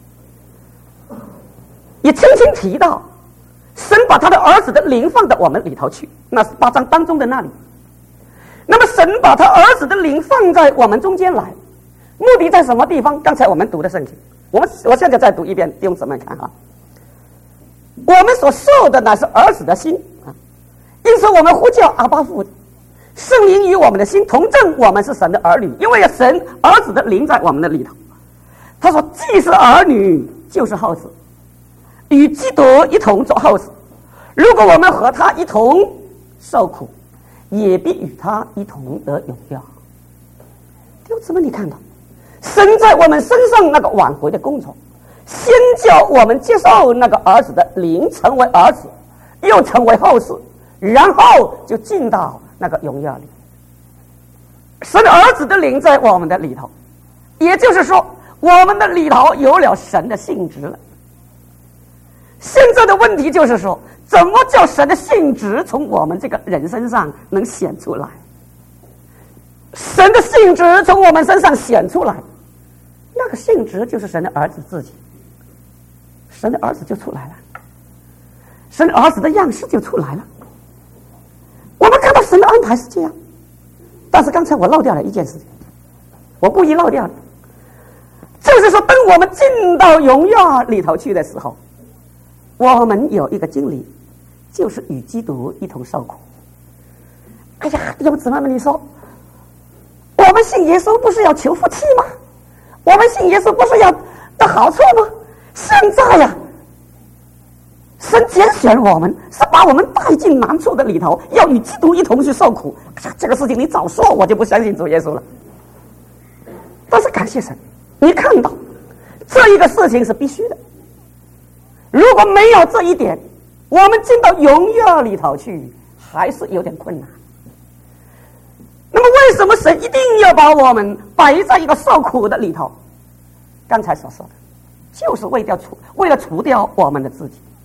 也轻轻提到神把他的儿子的灵放到我们里头去，那是8章当中的那里。那么神把他儿子的灵放在我们中间来，目的在什么地方？刚才我们读的圣经，我现在再读一遍，弟兄姊妹看我们所受的乃是儿子的心因此我们呼叫阿爸父，圣灵与我们的心同证，我们是神的儿女，因为神儿子的灵在我们的里头。他说，既是儿女，就是后子，与基督一同做后子。如果我们和他一同受苦，也必与他一同得荣耀。弟兄姊妹，你看到神在我们身上那个挽回的工作，先叫我们接受那个儿子的灵，成为儿子，又成为后嗣，然后就进到那个荣耀里。神的儿子的灵在我们的里头，也就是说我们的里头有了神的性质了。现在的问题就是说，怎么叫神的性质从我们这个人身上能显出来？神的性质从我们身上显出来，那个性质就是神的儿子自己，神的儿子就出来了，神的儿子的样式就出来了。我们看到神的安排是这样，但是刚才我漏掉了一件事情，我故意漏掉的，就是说，当我们进到荣耀里头去的时候，我们有一个经历，就是与基督一同受苦。哎呀，弟兄姊妹们，你说我们信耶稣不是要求福气吗？我们信耶稣不是要得好处吗？现在神拣选我们，是把我们带进难处的里头，要与基督一同去受苦。哎呀，这个事情你早说，我就不相信主耶稣了。但是感谢神，你看到这一个事情是必须的。如果没有这一点，我们进到荣耀里头去还是有点困难。那么为什么神一定要把我们摆在一个受苦的里头？刚才所说的就是为了除掉我们的自己，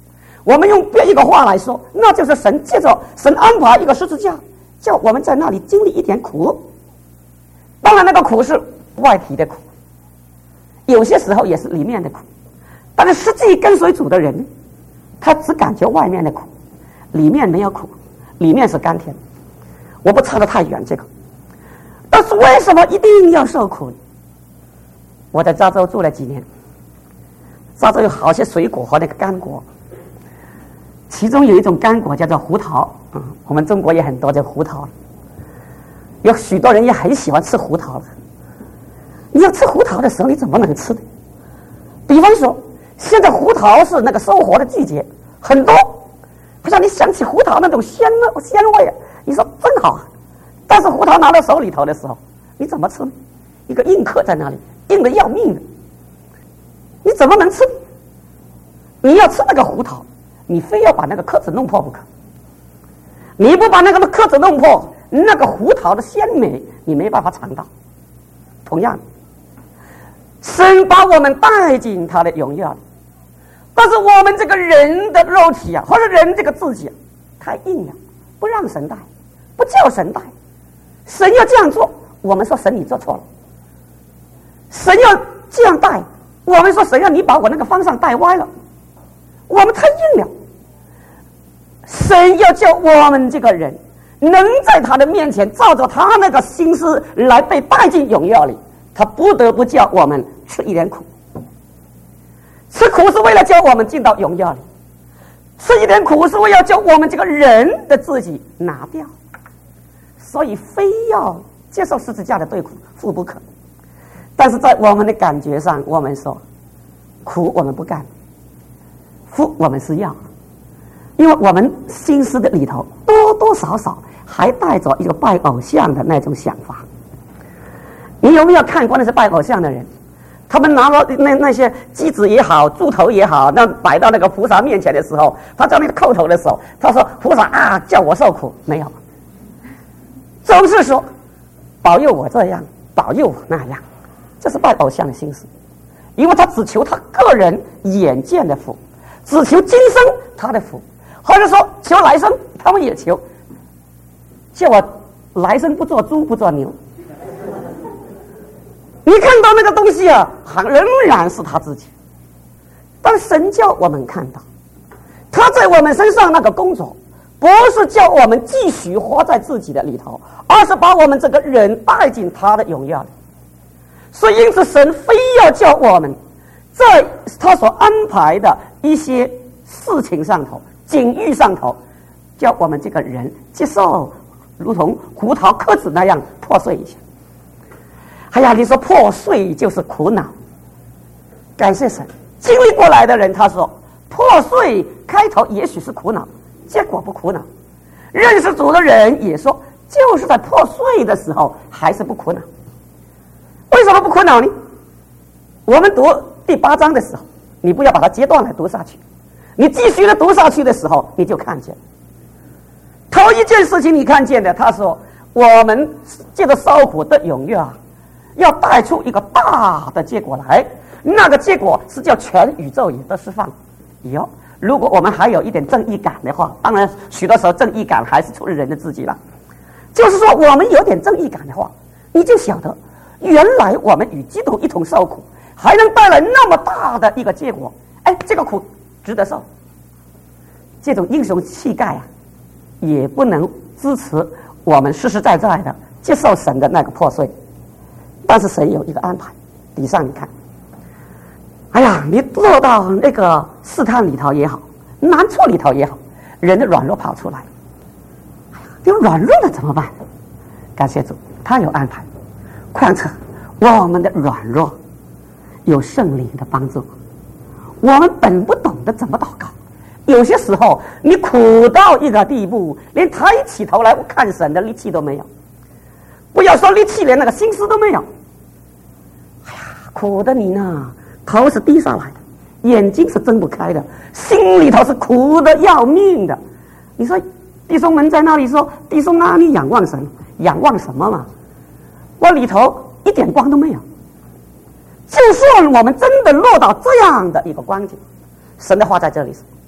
我们用别一个话来说，那就是借着神安排一个十字架，叫我们在那里经历一点苦。当然那个苦是外体的苦，有些时候也是里面的苦，但是实际跟随主的人，他只感觉外面的苦，里面没有苦，里面是甘甜。我不扯得太远这个，但是为什么一定要受苦呢？我在加州住了几年，加州有好些水果和那个干果，其中有一种干果叫做胡桃，我们中国也很多叫胡桃，有许多人也很喜欢吃胡桃的。你要吃胡桃的时候，你怎么能吃呢？比方说，现在胡桃是那个收获的季节，很多，好像你想起胡桃那种鲜味啊，你说真好啊。但是胡桃拿到手里头的时候，你怎么吃呢？一个硬壳在那里，硬得要命的，你怎么能吃呢？你要吃那个胡桃，你非要把那个壳子弄破不可。你不把那个壳子弄破，那个胡桃的鲜美你没办法尝到。同样，神把我们带进他的荣耀里，但是我们这个人的肉体啊，或者人这个自己啊，太硬了，不让神带，不叫神带。神要这样做，我们说神你做错了；神要这样带，我们说神要你把我那个方向带歪了。我们太硬了。神要叫我们这个人能在他的面前照着他那个心思来被带进荣耀里，他不得不叫我们吃一点苦。吃苦是为了叫我们进到荣耀里，吃一点苦是为了叫我们这个人的自己拿掉。所以非要接受十字架的对付不可。但是在我们的感觉上，我们说苦我们不干，福我们是要，因为我们心思的里头多多少少还带着一个拜偶像的那种想法。你有没有看过那些拜偶像的人？他们拿了那些鸡子也好，猪头也好，那摆到那个菩萨面前的时候，他在那个叩头的时候，他说菩萨啊，叫我受苦，没有，总是说保佑我这样，保佑我那样，这是拜偶像的心思。因为他只求他个人眼见的福，只求今生他的福，或者说求来生，他们也求，叫我来生不做猪不做牛。你看到那个东西啊，仍然是他自己，但神叫我们看到他在我们身上那个工作，不是叫我们继续活在自己的里头，而是把我们这个人带进他的荣耀里。所以因此神非要叫我们在他所安排的一些事情上头，境遇上头，叫我们这个人接受如同胡桃壳子那样破碎一下。哎呀，你说破碎就是苦恼，感谢神，经历过来的人他说破碎开头也许是苦恼，结果不苦恼。认识主的人也说，就是在破碎的时候还是不苦恼。为什么不苦恼呢？我们读第8章的时候，你不要把它截断来读下去，你继续的读下去的时候，你就看见头一件事情你看见的，他说我们借着受苦的荣耀要带出一个大的结果来，那个结果是叫全宇宙也得释放。如果我们还有一点正义感的话，当然许多时候正义感还是出于人的自己了，就是说我们有点正义感的话，你就晓得原来我们与基督一同受苦，还能带来那么大的一个结果，这个苦值得受。这种英雄气概啊，也不能支持我们实实在在的接受神的那个破碎。但是神有一个安排，底上你看，哎呀，你落到那个试探里头也好，难处里头也好，人的软弱跑出来，哎呀，有软弱了怎么办？感谢主，他有安排。况且我们的软弱有圣灵的帮助，我们本不懂得怎么祷告，有些时候你苦到一个地步，连抬起头来看神的力气都没有，不要说力气，连那个心思都没有。哎呀，苦的你呢，头是低下来的，眼睛是睁不开的，心里头是苦的要命的。你说弟兄们在那里说，弟兄啊，你仰望神，仰望什么嘛？我里头一点光都没有。就算我们真的落到这样的一个光景，神的话在这里说，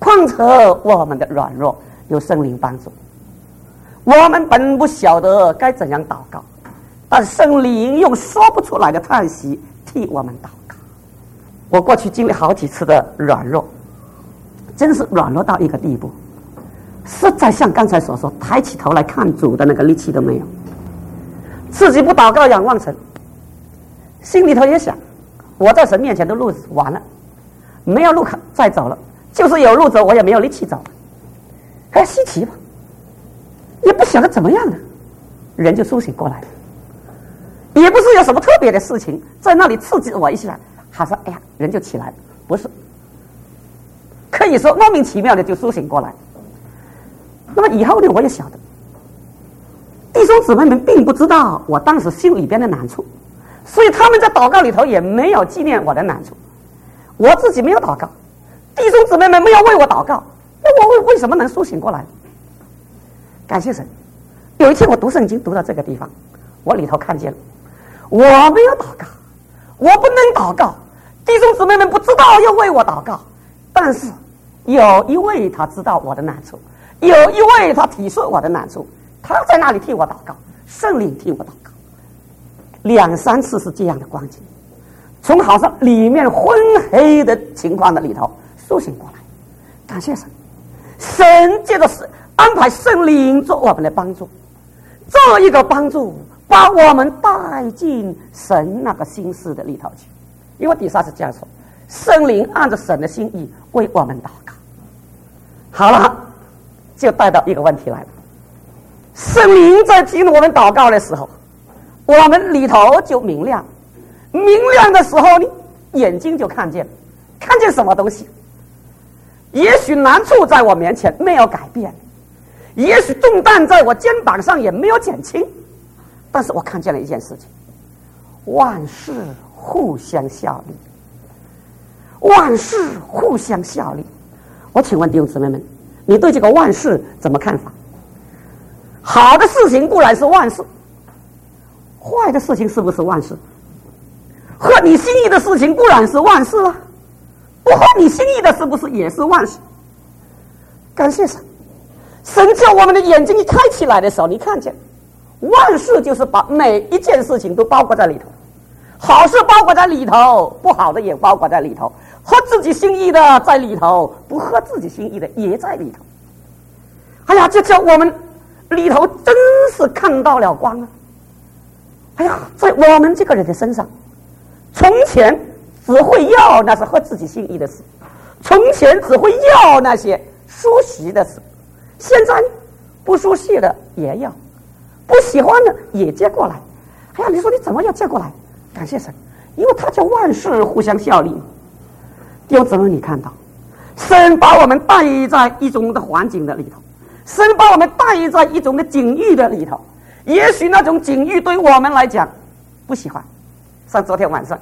况且我们的软弱有圣灵帮助。我们本不晓得该怎样祷告，但圣灵用说不出来的叹息替我们祷告。我过去经历好几次的软弱，真是软弱到一个地步，实在像刚才所说，抬起头来看主的那个力气都没有。自己不祷告仰望神，心里头也想，我在神面前的路完了，没有路可再走了，就是有路走我也没有力气走了，还稀奇吧，也不晓得怎么样的，人就苏醒过来了。也不是有什么特别的事情在那里刺激我一下，好像哎呀人就起来了，不是，可以说莫名其妙的就苏醒过来。那么以后呢，我也晓得弟兄姊妹们并不知道我当时心里边的难处，所以他们在祷告里头也没有纪念我的难处。我自己没有祷告，弟兄姊妹们没有为我祷告，那我为什么能苏醒过来？感谢神。有一天我读圣经读到这个地方，我里头看见了，我没有祷告，我不能祷告，弟兄姊妹们不知道要为我祷告，但是有一位他知道我的难处，有一位他体恤我的难处，他在那里替我祷告，圣灵替我祷告。2、3次是这样的光景，从好像里面昏黑的情况的里头苏醒过来。感谢神，神借着安排圣灵做我们的帮助，这一个帮助把我们带进神那个心思的里头去。因为底下是这样说，圣灵按着神的心意为我们祷告。好了，就带到一个问题来了，圣灵在听我们祷告的时候，我们里头就明亮，明亮的时候呢，眼睛就看见什么东西。也许难处在我面前没有改变，也许重担在我肩膀上也没有减轻，但是我看见了一件事情，万事互相效力，万事互相效力。我请问弟兄姊妹们，你对这个万事怎么看法？好的事情固然是万事，坏的事情是不是万事？合你心意的事情固然是万事啊，不合你心意的是不是也是万事？感谢神，神叫我们的眼睛一开起来的时候，你看见万事就是把每一件事情都包括在里头，好事包括在里头，不好的也包括在里头，合自己心意的在里头，不合自己心意的也在里头。哎呀，这叫我们里头真是看到了光啊！哎呀，在我们这个人的身上，从前只会要那是合自己心意的事，从前只会要那些熟悉的事，现在不熟悉的也要，不喜欢的也接过来。哎呀，你说你怎么要接过来？感谢神，因为他叫万事互相效力。弟兄姊妹，你看到神把我们带在一种的环境的里头，神把我们带在一种的境遇的里头，也许那种境遇对我们来讲不喜欢。像昨天晚上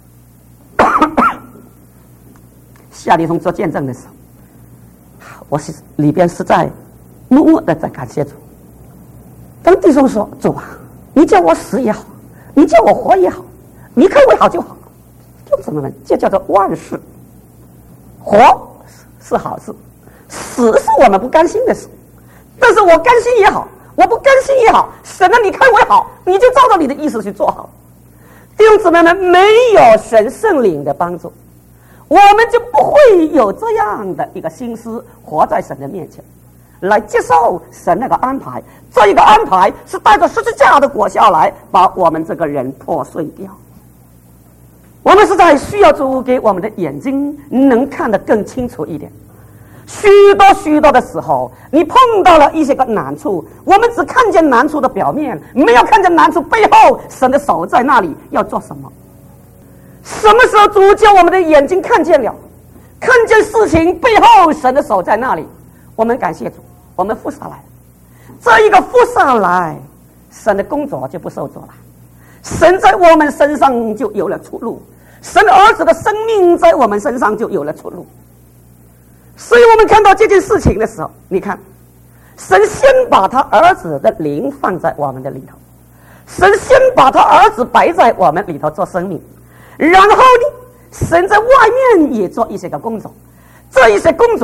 夏丽彤做见证的时候，我是里边实在默默的在感谢主。当弟兄说，主啊，你叫我死也好，你叫我活也好，你看为好就好，弟兄姊妹们，这叫做万事。活是好事，死是我们不甘心的事，但是我甘心也好，我不甘心也好，神啊，你看为好，你就照着你的意思去做好。弟兄姊妹们，没有神圣灵的帮助，我们就不会有这样的一个心思活在神的面前，来接受神那个安排。这一个安排是带着十字架的果效来把我们这个人破碎掉。我们实在需要主给我们的眼睛能看得更清楚一点。许多的时候，你碰到了一些个难处，我们只看见难处的表面，没有看见难处背后神的手在那里要做什么。什么时候主叫我们的眼睛看见了，看见事情背后神的手在那里，我们感谢主，我们付下来，这一个付下来，神的工作就不受阻了，神在我们身上就有了出路，神的儿子的生命在我们身上就有了出路。所以我们看到这件事情的时候，你看神先把他儿子的灵放在我们的里头，神先把他儿子摆在我们里头做生命，然后呢，神在外面也做一些个工作，这一些工作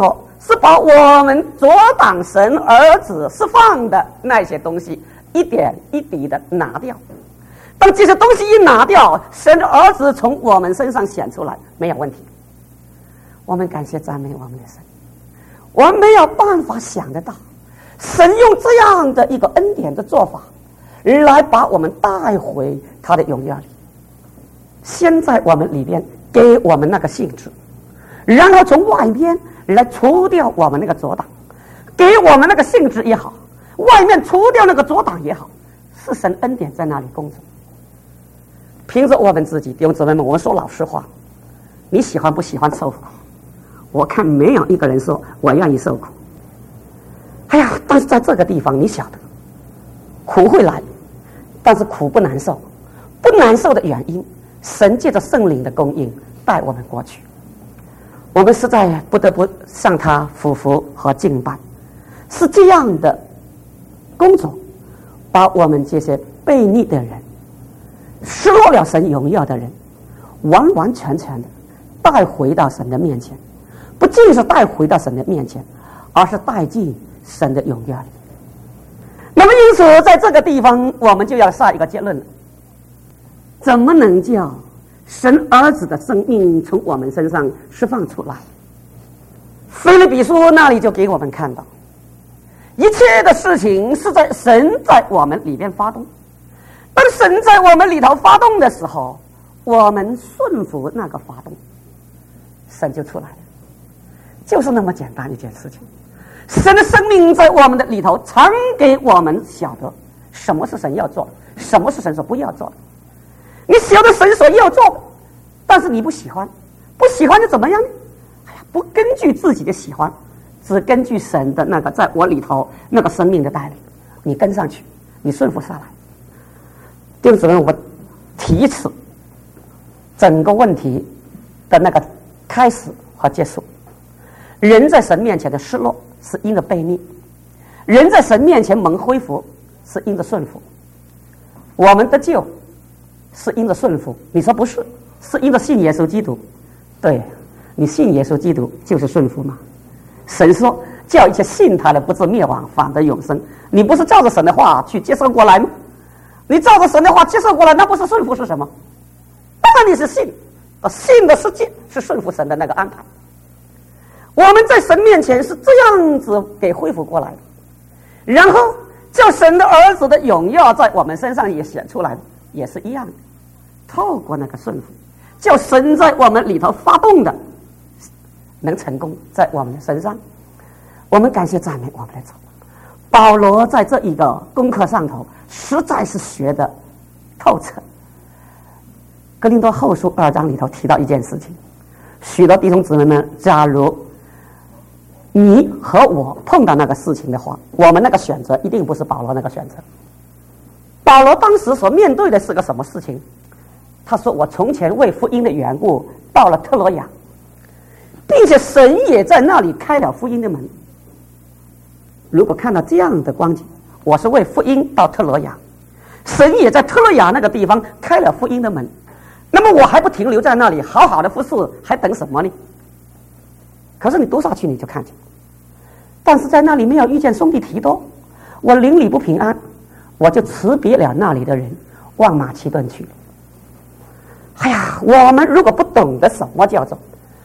是把我们阻挡神儿子释放的那些东西一点一滴的拿掉。当这些东西一拿掉，神的儿子从我们身上显出来，没有问题。我们感谢赞美我们的神。我们没有办法想得到，神用这样的一个恩典的做法，来把我们带回他的荣耀里。先在我们里边给我们那个性质，然后从外边来除掉我们那个阻挡，给我们那个性质也好，外面除掉那个阻挡也好，是神恩典在那里工作。凭着我们自己弟兄姊妹们，我们说老实话，你喜欢不喜欢受苦？我看没有一个人说我愿意受苦。哎呀，但是在这个地方你晓得苦会来，但是苦不难受。不难受的原因，神借着圣灵的供应带我们过去。我们实在不得不向他俯伏和敬拜。是这样的工作把我们这些悖逆的人，失落了神荣耀的人，完完全全的带回到神的面前。不仅是带回到神的面前，而是带进神的荣耀里。那么因此在这个地方我们就要下一个结论了，怎么能叫神儿子的生命从我们身上释放出来？腓立比书那里就给我们看到，一切的事情是在神在我们里面发动。当神在我们里头发动的时候，我们顺服那个发动，神就出来了。就是那么简单一件事情。神的生命在我们的里头常给我们晓得什么是神要做的，什么是神所不要做的。你晓得神所要做的，但是你不喜欢，不喜欢就怎么样呢？哎呀，不根据自己的喜欢，只根据神的那个在我里头那个生命的带领，你跟上去，你顺服下来。弟兄姊妹，我提一次整个问题的那个开始和结束。人在神面前的失落是因着悖逆，人在神面前蒙恢复是因着顺服。我们得救是因着顺服，你说不是，是因着信耶稣基督。对，你信耶稣基督就是顺服嘛。神说叫一切信他的不至灭亡，反得永生。你不是照着神的话去接受过来吗？你照着神的话接受过来，那不是顺服是什么？当然你是信，信的实际是顺服神的那个安排。我们在神面前是这样子给恢复过来的，然后叫神的儿子的荣耀在我们身上也显出来，也是一样的。透过那个顺服，叫神在我们里头发动的能成功在我们的身上。我们感谢赞美我们的主。保罗在这一个功课上头实在是学的透彻。哥林多后书2章里头提到一件事情，许多弟兄姊妹们，假如你和我碰到那个事情的话，我们那个选择一定不是保罗那个选择。保罗当时所面对的是个什么事情？他说我从前为福音的缘故到了特罗亚，并且神也在那里开了福音的门。如果看到这样的光景，我是为福音到特罗亚，神也在特罗亚那个地方开了福音的门，那么我还不停留在那里好好的服侍，还等什么呢？可是你读下去你就看见，但是在那里没有遇见兄弟提多，我灵里不平安，我就辞别了那里的人，往马其顿去了。哎呀，我们如果不懂得什么叫做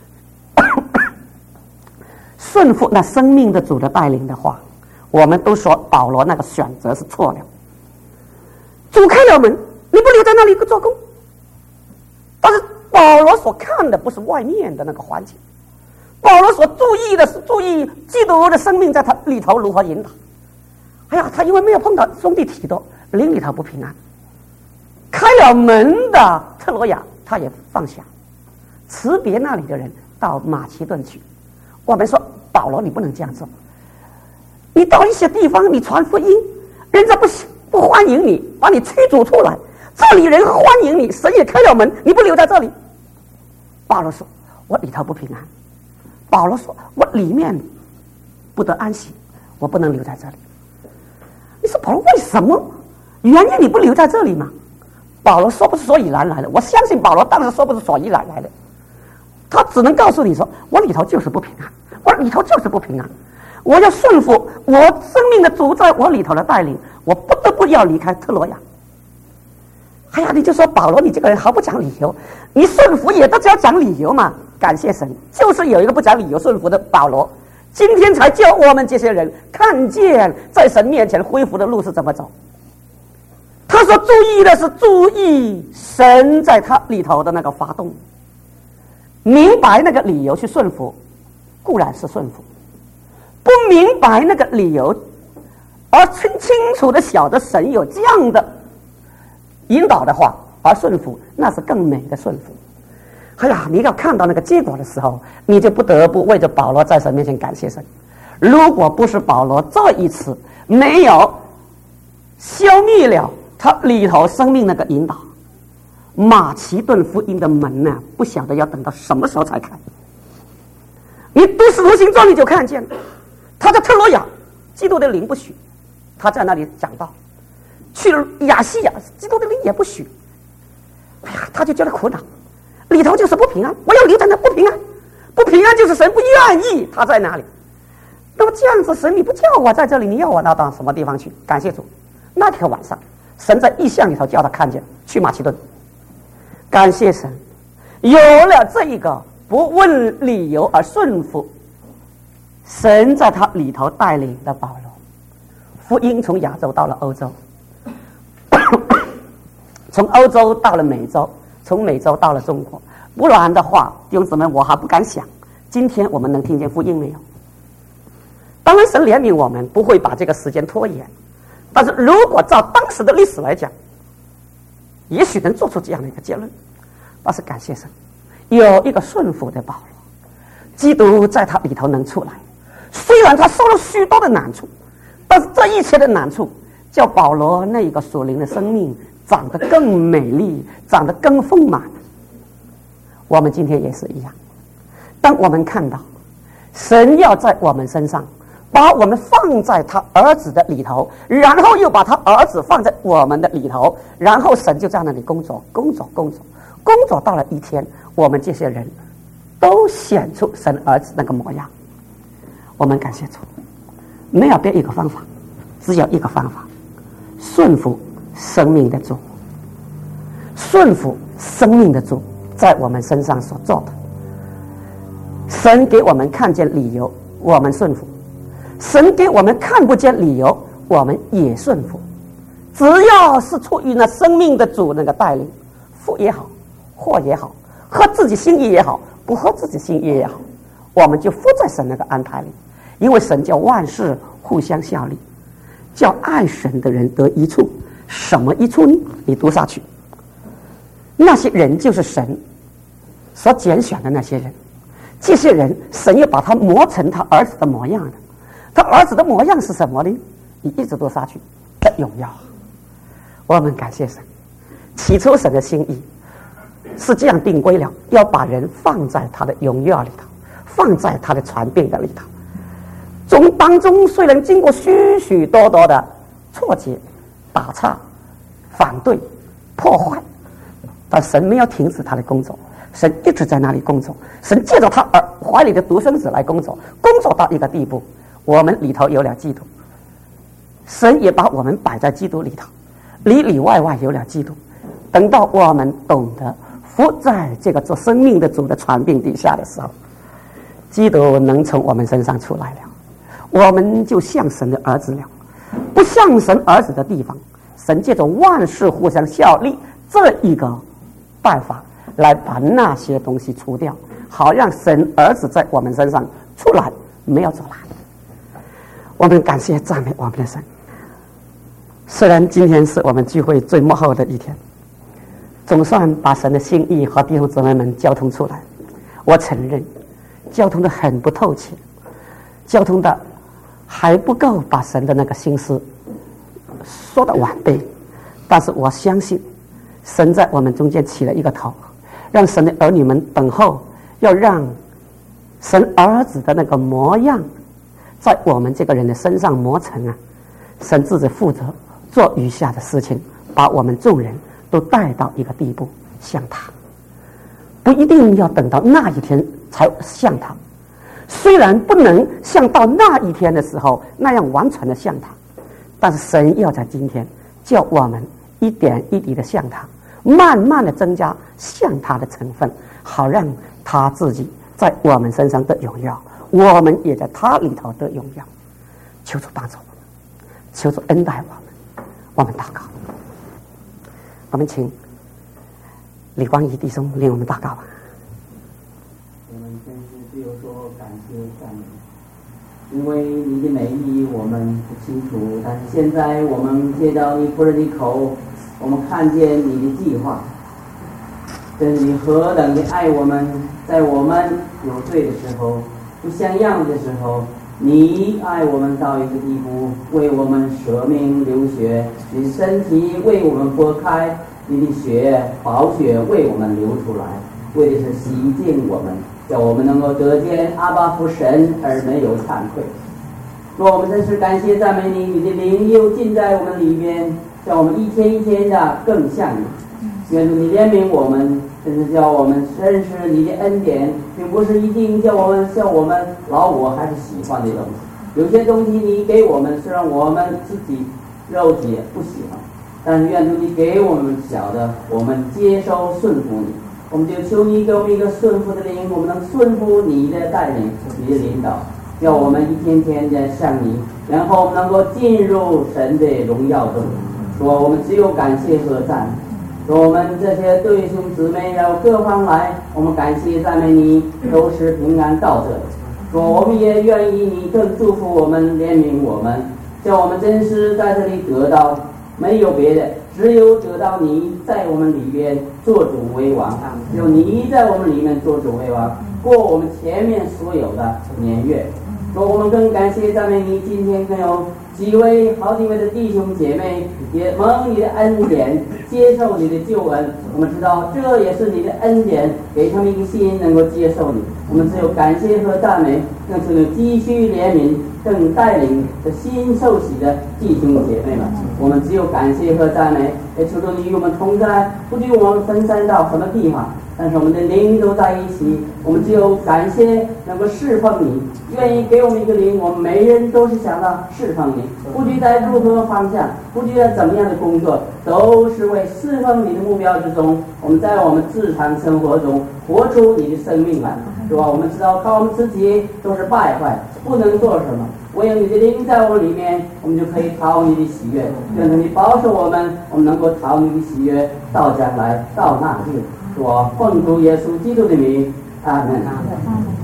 顺服那生命的主的带领的话，我们都说保罗那个选择是错了。主开了门，你不留在那里做工。但是保罗所看的不是外面的那个环境，保罗所注意的是注意基督的生命在他里头如何引导。哎呀，他因为没有碰到兄弟提多，灵里头不平安，开了门的特罗亚他也放下，辞别那里的人到马其顿去。我们说保罗你不能这样做，你到一些地方你传福音，人家不欢迎你，把你驱逐出来，这里人欢迎你，神也开了门，你不留在这里。保罗说我里头不平安，保罗说我里面不得安息，我不能留在这里。你说保罗为什么？原因你不留在这里吗？保罗说不是所以然来的，我相信保罗当时说不是所以然来的，他只能告诉你说我里头就是不平安， 我里头就是不平安。我要顺服我生命的主在我里头的带领，我不得不要离开特罗亚。哎呀，你就说保罗你这个人毫不讲理由，你顺服也都只要讲理由嘛。感谢神，就是有一个不讲理由顺服的保罗，今天才教我们这些人看见在神面前恢复的路是怎么走。他所注意的是注意神在他里头的那个发动，明白那个理由去顺服固然是顺服，不明白那个理由而清楚的晓得神有这样的引导的话而顺服，那是更美的顺服。哎呀，你要看到那个结果的时候，你就不得不为着保罗在神面前感谢神。如果不是保罗这一次没有消灭了他里头生命那个引导，马其顿福音的门呢，不晓得要等到什么时候才开。你读使徒行传你就看见了，他在特罗亚，基督的灵不许他在那里讲道；去了亚细亚，基督的灵也不许。哎呀，他就觉得苦恼，里头就是不平安，我要留在那不平安，不平安就是神不愿意他在哪里。那么这样子，神你不叫我在这里，你要我到什么地方去？感谢主，那天晚上神在异象里头叫他看见去马其顿。感谢神，有了这一个不问理由而顺服神在他里头带领的保罗，福音从亚洲到了欧洲，从欧洲到了美洲，从美洲到了中国。不然的话，弟兄姊妹，我还不敢想今天我们能听见福音没有。当然神怜悯我们，不会把这个时间拖延，但是如果照当时的历史来讲，也许能做出这样的一个结论。但是感谢神，有一个顺服的保罗，基督在他里头能出来。虽然他受了许多的难处，但是这一切的难处叫保罗那一个属灵的生命长得更美丽，长得更丰满。我们今天也是一样，当我们看到神要在我们身上把我们放在他儿子的里头，然后又把他儿子放在我们的里头，然后神就在那里工作到了一天，我们这些人都显出神儿子那个模样。我们感谢主，没有别一个方法，只有一个方法，顺服生命的主，顺服生命的主在我们身上所做的。神给我们看见理由，我们顺服；神给我们看不见理由，我们也顺服。只要是出于那生命的主那个带领，福也好，祸也好，合自己心意也好，不合自己心意也好，我们就服在神那个安排里。因为神叫万事互相效力，叫爱神的人得益处。什么益处呢？你读下去，那些人就是神所拣选的那些人，这些人神又把他磨成他儿子的模样的。他儿子的模样是什么呢？你一直读下去，的荣耀。我们感谢神，起初神的心意是这样定规了，要把人放在他的荣耀里头，放在他的传遍的里头。当中虽然经过许许多多的挫折、打岔、反对、破坏，但神没有停止他的工作，神一直在那里工作。神借着他怀里的独生子来工作，工作到一个地步，我们里头有了基督，神也把我们摆在基督里头，里里外外有了基督。等到我们懂得服在这个做生命的主的传并底下的时候，基督能从我们身上出来了，我们就像神的儿子了。不像神儿子的地方，神借着万事互相效力这一个办法来把那些东西除掉，好让神儿子在我们身上出来，没有走来。我们感谢赞美我们的神。虽然今天是我们聚会最末后的一天，总算把神的心意和弟兄姊妹们交通出来。我承认交通的很不透彻，交通的还不够把神的那个心思说得完备，但是我相信神在我们中间起了一个头，让神的儿女们等候，要让神儿子的那个模样在我们这个人的身上磨成啊。神自己负责做余下的事情，把我们众人都带到一个地步，像他。不一定要等到那一天才像他， 虽然不能像到那一天的时候那样完全的像他，但是神要在今天叫我们一点一滴的像他，慢慢的增加像他的成分，好让他自己在我们身上的荣耀，我们也在他里头的荣耀。求主帮助我们，求主恩待我们祷告。我们请李光义弟兄领我们祷告吧。 我们真是只有说感谢赞美，因为你的美意我们不清楚，但是现在我们借着你仆人的口，我们看见你的计划，真是你何等的爱我们，在我们有罪的时候，不像样的时候，你爱我们到一个地步，为我们舍命流血，你的身体为我们剥开，你的血宝血为我们流出来，为的是洗净我们，叫我们能够得见阿爸父神而没有惭愧。若我们真是感谢赞美你，你的灵又进在我们里面，叫我们一天一天的更像你。愿主你怜悯我们，真是叫我们认识你的恩典，并不是一定叫我们像我们老我还是喜欢的东西。有些东西你给我们，虽然我们自己肉体也不喜欢，但是愿主你给我们晓得，我们接受顺服你。我们就求你给我们一个顺服的灵，我们能顺服你的带领，你的领导，叫我们一天天的像你，然后我们能够进入神的荣耀中。说我们只有感谢和赞美。说我们这些弟兄姊妹要各方来，我们感谢赞美你，都是平安到这里。说我们也愿意你更祝福我们，怜悯我们，叫我们真是在这里得到，没有别的，只有得到你在我们里边做主为王，只有你在我们里面做主为王，过我们前面所有的年月。说我们更感谢赞美你，今天更有好几位的弟兄姐妹也蒙你的恩典，接受你的救恩。我们知道这也是你的恩典，给他们一个心能够接受你。我们只有感谢和赞美，更是有继续怜悯，更带领的新受洗的弟兄姐妹们。我们只有感谢和赞美，也求主你与我们同在，不知我们分散到什么地方，但是我们的灵都在一起。我们只有感谢能够侍奉你，愿意给我们一个灵，我们每人都是想到侍奉你，不知在如何方向，不知在怎么样的工作，都是为侍奉你的目标之中。我们在我们日常生活中活出你的生命来，是吧？我们知道靠我们自己都是败坏，不能做什么，唯有你的灵在我们里面，我们就可以讨你的喜悦。愿你保守我们能够讨你的喜悦，到将来到那日。我奉主耶稣基督的名，阿门。